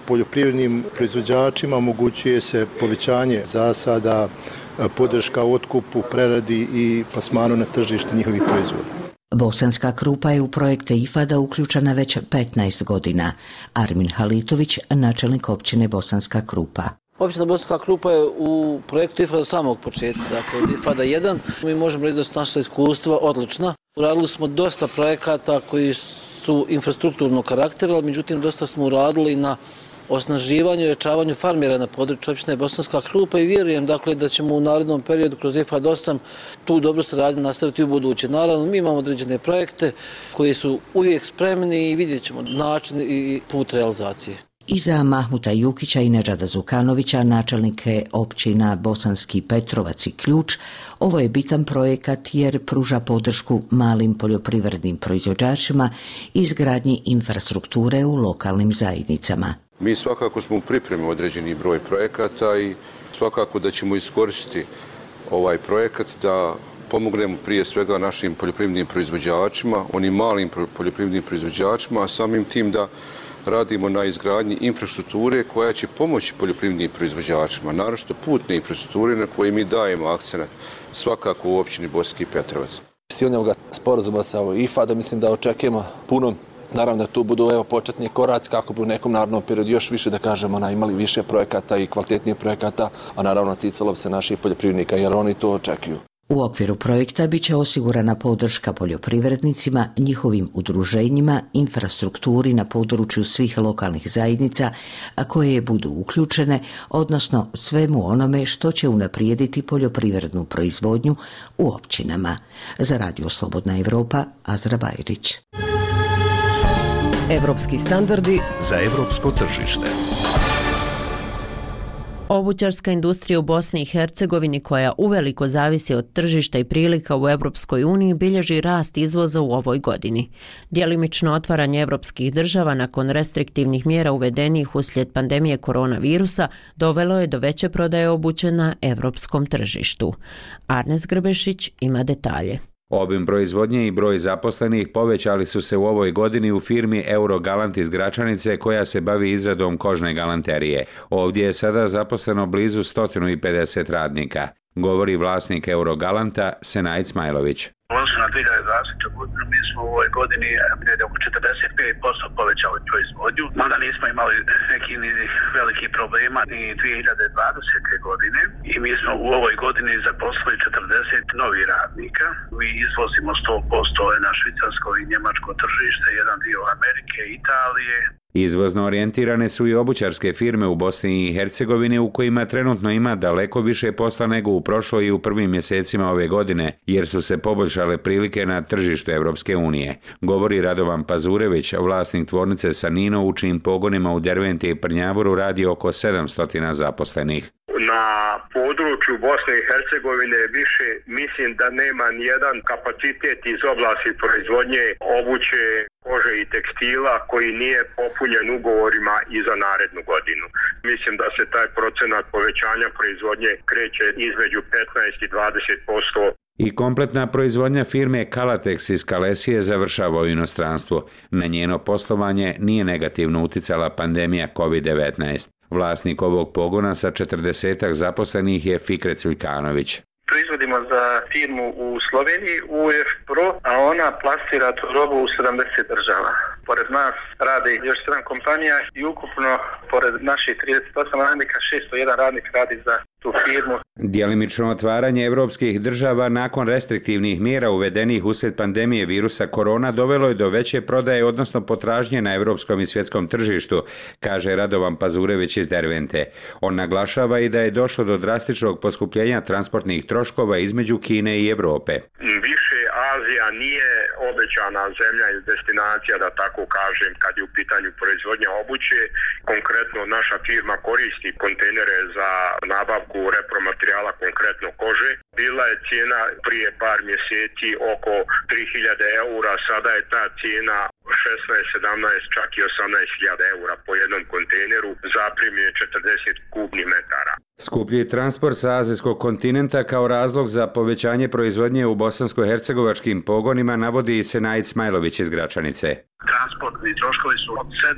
poljoprivrednim proizvođačima omogućuje se povećanje zasada, podrška otkupu, preradi i plasmanu na tržište njihovih proizvoda. Bosanska krupa je u projekte I F A D-a uključena već petnaest godina. Armin Halitović, načelnik općine Bosanska krupa. Općina Bosanska krupa je u projektu I F A D od samog početka, dakle od I F A D a jedan. Mi možemo reći da su naša iskustva odlična. Uradili smo dosta projekata koji su infrastrukturnog karaktera, međutim dosta smo uradili na osnaživanju i ojačavanju farmera na području općine Bosanska krupa i vjerujem dakle da ćemo u narednom periodu kroz I F A D osam tu dobru saradnju nastaviti u buduće. Naravno, mi imamo određene projekte koji su uvijek spremni i vidjet ćemo način i put realizacije. Iza Mahmuta Jukića i Nedžada Zukanovića, načelnike općina Bosanski Petrovac i Ključ, ovo je bitan projekat jer pruža podršku malim poljoprivrednim proizvođačima i izgradnji infrastrukture u lokalnim zajednicama. Mi svakako smo u pripremi određeni broj projekata i svakako da ćemo iskoristiti ovaj projekat da pomognemo prije svega našim poljoprivrednim proizvođačima, onim malim poljoprivrednim proizvođačima, a samim tim da radimo na izgradnji infrastrukture koja će pomoći poljoprivrednim proizvođačima, naročito putne infrastrukture na koje mi dajemo akcenat svakako u općini Bosanski Petrovac. Silnje ovoga sporazuma sa I F A D-om mislim da očekujemo puno. Naravno da tu budu evo, početni koraci kako bi u nekom narednom periodu još više da kažemo na imali više projekata i kvalitetnije projekata, a naravno ticalo bi se naših poljoprivrednika jer oni to očekuju. U okviru projekta bit će osigurana podrška poljoprivrednicima, njihovim udruženjima, infrastrukturi na području svih lokalnih zajednica, a koje budu uključene, odnosno svemu onome što će unaprijediti poljoprivrednu proizvodnju u općinama. Za Radio Slobodna Evropa, Azra Bajrić. Evropski standardi za evropsko tržište. Obućarska industrija u Bosni i Hercegovini, koja uveliko zavisi od tržišta i prilika u Evropskoj uniji, bilježi rast izvoza u ovoj godini. Djelimično otvaranje evropskih država nakon restriktivnih mjera uvedenih uslijed pandemije koronavirusa dovelo je do veće prodaje obuće na evropskom tržištu. Arnes Grbešić ima detalje. Obim proizvodnje i broj zaposlenih povećali su se u ovoj godini u firmi Eurogalant iz Gračanice koja se bavi izradom kožne galanterije. Ovdje je sada zaposleno blizu sto pedeset radnika, govori vlasnik Eurogalanta Senaj Smajlović. U odnosu na dvije hiljade dvadesete. godinu mi smo u ovoj godini negdje oko četrdeset pet posto povećali proizvodnju, mada nismo imali nekih velikih problema ni dvije hiljade dvadesete. godine i mi smo u ovoj godini zaposlili četrdeset novih radnika. Mi izvozimo sto posto na švicarsko i njemačko tržište, jedan dio Amerike, Italije. Izvozno orijentirane su i obućarske firme u Bosni i Hercegovini u kojima trenutno ima daleko više posla nego u prošloj i u prvim mjesecima ove godine, jer su se poboljšale prilike na tržištu Evropske unije, govori Radovan Pazurević, vlasnik tvornice Sanino, u čijim pogonima u Derventi i Prnjavoru radi oko sedamsto zaposlenih. Na području Bosne i Hercegovine više mislim da nema nijedan kapacitet iz oblasti proizvodnje obuće, kože i tekstila koji nije popunjen ugovorima i za narednu godinu. Mislim da se taj procenat povećanja proizvodnje kreće između petnaest i dvadeset posto. I kompletna proizvodnja firme Kalatex iz Kalesije završava u inostranstvu. Na njeno poslovanje nije negativno uticala pandemija kovid devetnaest. Vlasnik ovog pogona sa četrdesetak zaposlenih je Fikret Culjkanović. Proizvodimo za firmu u Sloveniji, U F Pro, a ona plasira tu robu u sedamdeset država. Pored nas rade još sedam kompanija i ukupno, pored naših trideset osam radnika, šesto jedan radnik radi za tu firmu. Djelimično otvaranje evropskih država nakon restriktivnih mjera uvedenih uslijed pandemije virusa korona dovelo je do veće prodaje, odnosno potražnje na evropskom i svjetskom tržištu, kaže Radovan Pazurević iz Dervente. On naglašava i da je došlo do drastičnog poskupljenja transportnih troškova između Kine i Europe. Više Azija nije obećana zemlja ili destinacija, da tako kažem, kad je u pitanju proizvodnja obuće. Konkretno naša firma koristi kontejnere za nabavku repromaterijala, konkretno kože. Bila je cijena prije par mjeseci oko tri hiljade eura, sada je ta cijena šesnaest, sedamnaest, čak i osamnaest hiljada eura po jednom kontejneru, zaprimljen četrdeset kubnih metara. Skuplji transport sa azijskog kontinenta kao razlog za povećanje proizvodnje u bosansko-hercegovačkim pogonima navodi i Senaj Smajlović iz Gračanice. Transportni troškovi su od sedam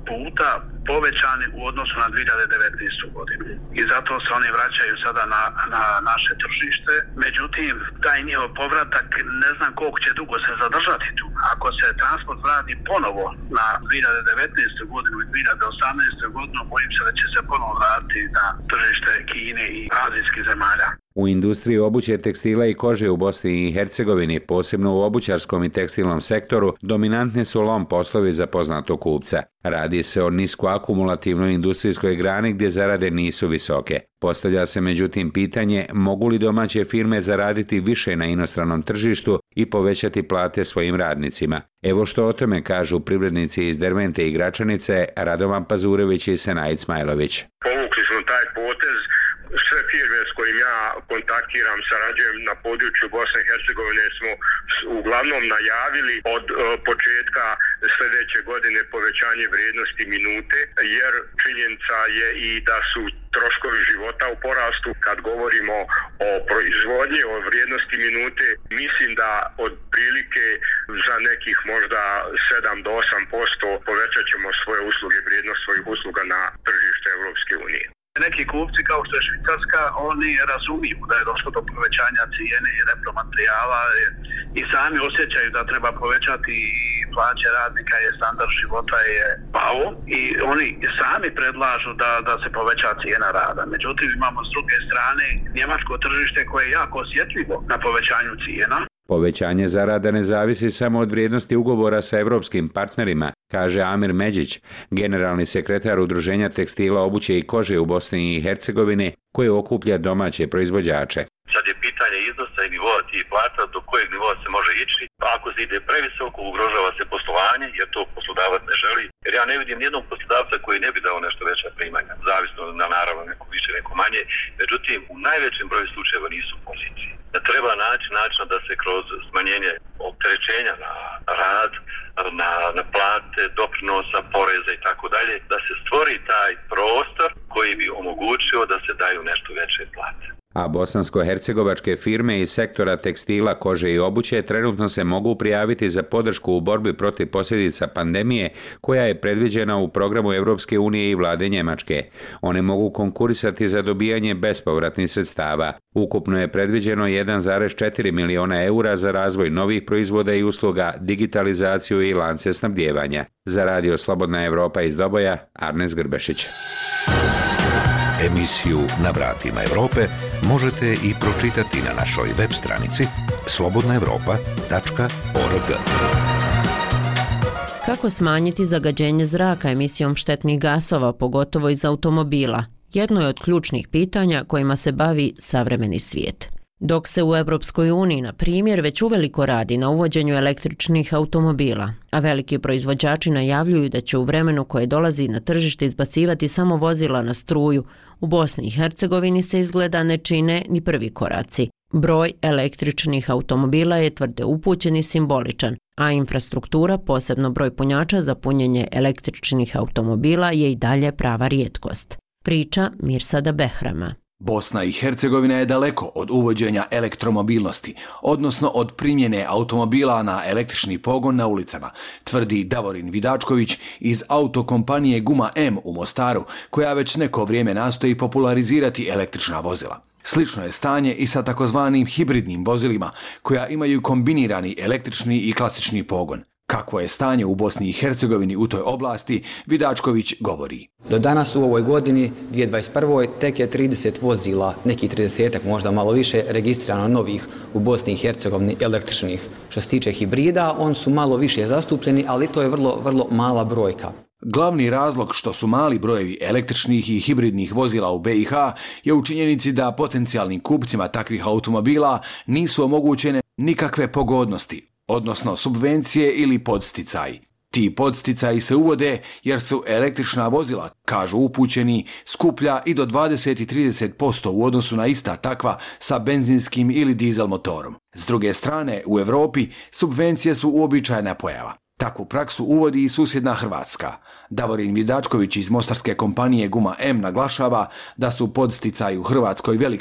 puta povećani u odnosu na dvije hiljade devetnaestu. godinu. I zato se oni vraćaju sada na, na naše tržište. Međutim, taj njihov povratak ne znam koliko će dugo se zadržati tu. Ako se transport vrati ponovo na dvije hiljade devetnaestu. godinu i dvije hiljade osamnaestu. godinu, bojim se da će se ponovo vratiti na tržište Kine i azijskih zemalja. U industriji obuće, tekstila i kože u Bosni i Hercegovini, posebno u obućarskom i tekstilnom sektoru, dominantni su lom poslovi za poznatog kupca. Radi se o niskoakumulativnoj industrijskoj grani gdje zarade nisu visoke. Postavlja se međutim pitanje mogu li domaće firme zaraditi više na inostranom tržištu i povećati plate svojim radnicima. Evo što o tome kažu privrednici iz Dervente i Gračanice, Radovan Pazurević i Senaid Smajlović. Povukli smo taj potez. Sve firme s kojim ja kontaktiram, sarađujem na području Bosne i Hercegovine smo uglavnom najavili od uh, početka sljedeće godine povećanje vrijednosti minute, jer činjenica je i da su troškovi života u porastu. Kad govorimo o proizvodnji, o vrijednosti minute, mislim da od prilike za nekih možda sedam do osam posto povećat ćemo svoje usluge, vrijednost svojih usluga na tržište Europske unije. Neki kupci kao što je Švicarska, oni razumiju da je došlo do povećanja cijene i repromaterijala i sami osjećaju da treba povećati plaće radnika, je standard života je pao i oni sami predlažu da, da se poveća cijena rada. Međutim, imamo s druge strane njemačko tržište koje je jako osjetljivo na povećanju cijena. Povećanje zarada ne zavisi samo od vrijednosti ugovora sa evropskim partnerima, kaže Amir Međić, generalni sekretar Udruženja tekstila, obuće i kože u Bosni i Hercegovini, koje okuplja domaće proizvođače. Sad je pitanje iznosa i nivoa tih plata, do kojeg nivoa se može ići. Pa ako se ide previsoko, ugrožava se poslovanje, jer to poslodavac ne želi. Jer ja ne vidim nijednog poslodavca koji ne bi dao nešto veća primanja, zavisno na naravno neko više, neko manje. Međutim, u najvećem broju slučajeva nisu u poziciji. Da treba naći načina da se kroz smanjenje opterećenja na rad, na, na plate, doprinosa, poreza i tako dalje, da se stvori taj prostor koji bi omogućio da se daju nešto veće plate. A bosansko-hercegovačke firme iz sektora tekstila, kože i obuće trenutno se mogu prijaviti za podršku u borbi protiv posljedica pandemije koja je predviđena u programu Europske unije i vlade Njemačke. One mogu konkurisati za dobijanje bespovratnih sredstava. Ukupno je predviđeno jedan zarez četiri miliona eura za razvoj novih proizvoda i usluga, digitalizaciju i lance snabdijevanja. Za Radio Slobodna Evropa iz Doboja, Arnes Grbešić. Emisiju Na vratima Evrope možete i pročitati na našoj web stranici slobodna evropa tačka org. Kako smanjiti zagađenje zraka emisijom štetnih gasova, pogotovo iz automobila? Jedno je od ključnih pitanja kojima se bavi savremeni svijet. Dok se u Evropskoj uniji, na primjer, već uveliko radi na uvođenju električnih automobila, a veliki proizvođači najavljuju da će u vremenu koje dolazi na tržište izbacivati samo vozila na struju, u Bosni i Hercegovini se izgleda ne čine ni prvi koraci. Broj električnih automobila je, tvrde upućeni, simboličan, a infrastruktura, posebno broj punjača za punjenje električnih automobila, je i dalje prava rijetkost. Priča Mirsada Behrama. Bosna i Hercegovina je daleko od uvođenja elektromobilnosti, odnosno od primjene automobila na električni pogon na ulicama, tvrdi Davorin Vidačković iz autokompanije Guma M u Mostaru, koja već neko vrijeme nastoji popularizirati električna vozila. Slično je stanje i sa takozvanim hibridnim vozilima, koja imaju kombinirani električni i klasični pogon. Kakvo je stanje u Bosni i Hercegovini u toj oblasti, Vidačković govori. Do danas u ovoj godini, dvije hiljade dvadeset prve. tek je trideset vozila, neki tridesetak, možda malo više, registrirano novih u Bosni i Hercegovini električnih. Što se tiče hibrida, on su malo više zastupljeni, ali to je vrlo, vrlo mala brojka. Glavni razlog što su mali brojevi električnih i hibridnih vozila u be i ha je u činjenici da potencijalnim kupcima takvih automobila nisu omogućene nikakve pogodnosti, odnosno subvencije ili podsticaji. Ti podsticaji se uvode jer su električna vozila, kažu upućeni, skuplja i do dvadeset i trideset posto u odnosu na ista takva sa benzinskim ili dizel motorom. S druge strane, u Europi subvencije su uobičajena pojava. Takvu praksu uvodi i susjedna Hrvatska. Davorin Vidačković iz mostarske kompanije Guma M naglašava da su podsticaji u Hrvatskoj veliki,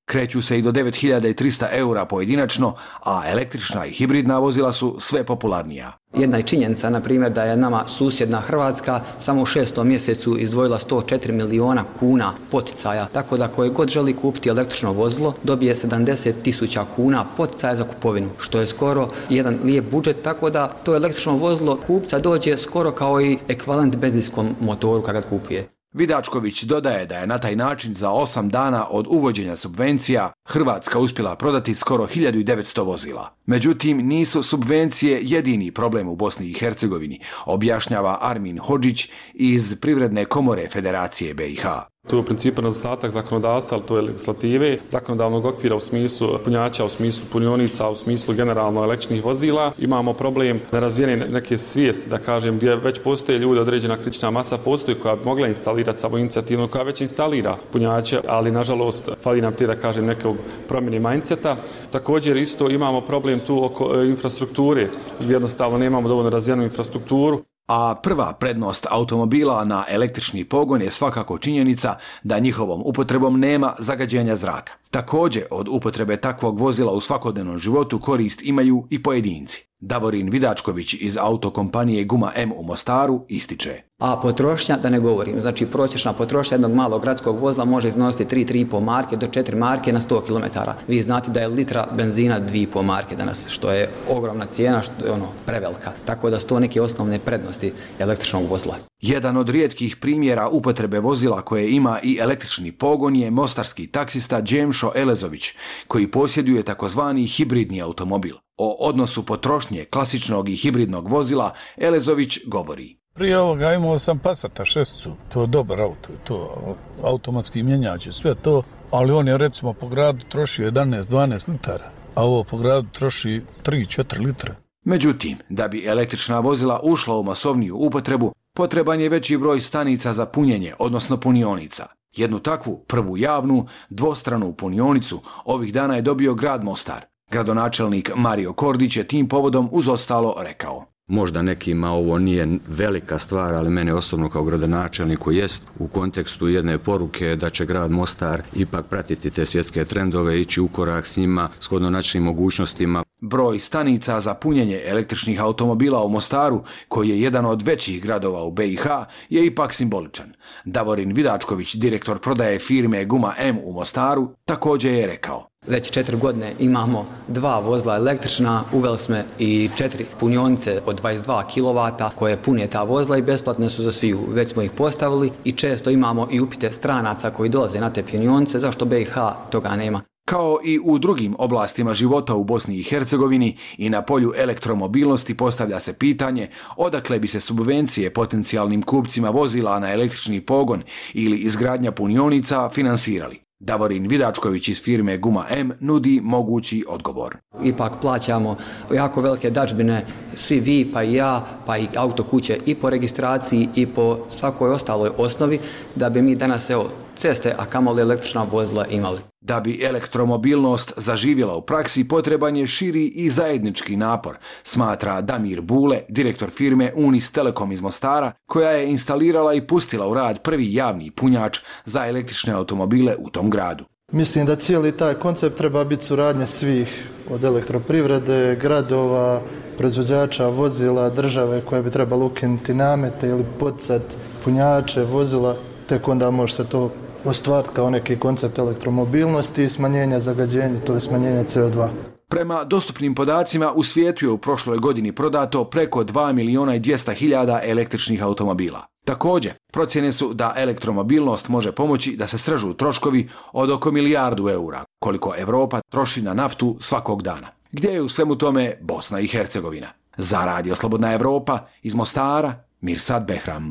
Kreću se i do devet hiljada trista eura pojedinačno, a električna i hibridna vozila su sve popularnija. Jedna je činjenica, na primjer, da je nama susjedna Hrvatska samo u šestom mjesecu izdvojila sto četiri miliona kuna poticaja, tako da koje god želi kupiti električno vozilo dobije sedamdeset tisuća kuna poticaja za kupovinu, što je skoro jedan lijep budžet, tako da to električno vozilo kupca dođe skoro kao i ekvivalent benzinskom motoru kada ga kupuje. Vidačković dodaje da je na taj način za osam dana od uvođenja subvencija Hrvatska uspjela prodati skoro hiljadu devetsto vozila. Međutim, nisu subvencije jedini problem u Bosni i Hercegovini, objašnjava Armin Hodžić iz Privredne komore Federacije B i H. To je u principu nedostatak zakonodavstva, ali to je legislative, zakonodavnog okvira u smislu punjača, u smislu punionica, u smislu generalno električnih vozila. Imamo problem nerazvijene neke svijesti, da kažem, gdje već postoje ljudi, određena kritična masa postoji koja bi mogla instalirati samoinicijativno, koja već instalira punjače, ali nažalost fali nam te, da kažem, nekog promjene mindseta. Također isto imamo problem tu oko infrastrukture, gdje jednostavno nemamo dovoljno razvijenu infrastrukturu. A prva prednost automobila na električni pogon je svakako činjenica da njihovom upotrebom nema zagađenja zraka. Također, od upotrebe takvog vozila u svakodnevnom životu korist imaju i pojedinci. Davorin Vidačković iz autokompanije Guma M u Mostaru ističe. A potrošnja, da ne govorim, znači prosječna potrošnja jednog malog gradskog vozila može iznositi tri, tri i pol marke do četiri marke na sto kilometara. Vi znate da je litra benzina dvije i pol marke danas, što je ogromna cijena, što je ono prevelika. Tako da su to neke osnovne prednosti električnog vozila. Jedan od rijetkih primjera upotrebe vozila koje ima i električni pogon je mostarski taksista Džemšo Elezović, koji posjeduje takozvani hibridni automobil. O odnosu potrošnje klasičnog i hibridnog vozila Elezović govori. Prije ovoga imao sam Passata šesticu, to je dobar auto, to automatski mjenjač, sve to, ali on je recimo po gradu trošio jedanaest dvanaest litara, a ovo po gradu troši tri četiri litra. Međutim, da bi električna vozila ušla u masovniju upotrebu, potreban je veći broj stanica za punjenje, odnosno punionica. Jednu takvu, prvu javnu, dvostranu punionicu ovih dana je dobio grad Mostar. Gradonačelnik Mario Kordić je tim povodom uz ostalo rekao. Možda nekima ovo nije velika stvar, ali mene osobno kao gradonačelniku jest u kontekstu jedne poruke da će grad Mostar ipak pratiti te svjetske trendove, ići u korak s njima, shodno našim mogućnostima. Broj stanica za punjenje električnih automobila u Mostaru, koji je jedan od većih gradova u B i H, je ipak simboličan. Davorin Vidačković, direktor prodaje firme Guma M u Mostaru, također je rekao. Već četiri godine imamo dva vozila električna, uveli smo i četiri punionice od dvadeset dva kilovata koje pune ta vozila i besplatne su za sviju. Već smo ih postavili i često imamo i upite stranaca koji dolaze na te punionice, zašto B i H toga nema. Kao i u drugim oblastima života u Bosni i Hercegovini i na polju elektromobilnosti postavlja se pitanje odakle bi se subvencije potencijalnim kupcima vozila na električni pogon ili izgradnja punionica finansirali. Davorin Vidačković iz firme Guma M nudi mogući odgovor. Ipak plaćamo jako velike dažbine, svi vi, pa i ja, pa i autokuće i po registraciji i po svakoj ostaloj osnovi, da bi mi danas evo ceste, a kamoli električna vozila imali. Da bi elektromobilnost zaživjela u praksi, potreban je širi i zajednički napor, smatra Damir Bule, direktor firme Unis Telekom iz Mostara, koja je instalirala i pustila u rad prvi javni punjač za električne automobile u tom gradu. Mislim da cijeli taj koncept treba biti suradnja svih, od elektroprivrede, gradova, proizvođača vozila, države koje bi trebalo ukinuti namete ili poticati punjače vozila, tek onda može se to ostvariti kao neki koncept elektromobilnosti i smanjenja zagađenja, to je smanjenje C O dva. Prema dostupnim podacima, u svijetu je u prošloj godini prodato preko dva milijuna i dvjesto hiljada električnih automobila. Također, procjene su da elektromobilnost može pomoći da se srežu troškovi od oko milijardu eura, koliko Europa troši na naftu svakog dana. Gdje je u svemu tome Bosna i Hercegovina? Za Radio Slobodna Evropa, iz Mostara, Mirsad Behram.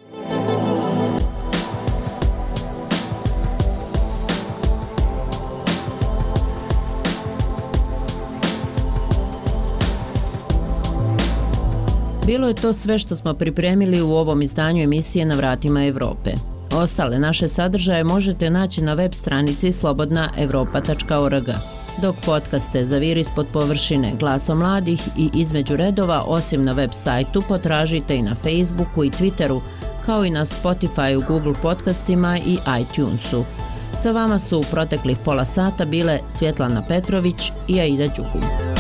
Bilo je to sve što smo pripremili u ovom izdanju emisije Na vratima Evrope. Ostale naše sadržaje možete naći na web stranici slobodna evropa tačka org. Dok podcaste Zaviri ispod površine, Glasom mladih i Između redova, osim na web sajtu, potražite i na Facebooku i Twitteru, kao i na Spotifyu, Google podcastima i iTunesu. Sa vama su u proteklih pola sata bile Svjetlana Petrović i Aida Đukum.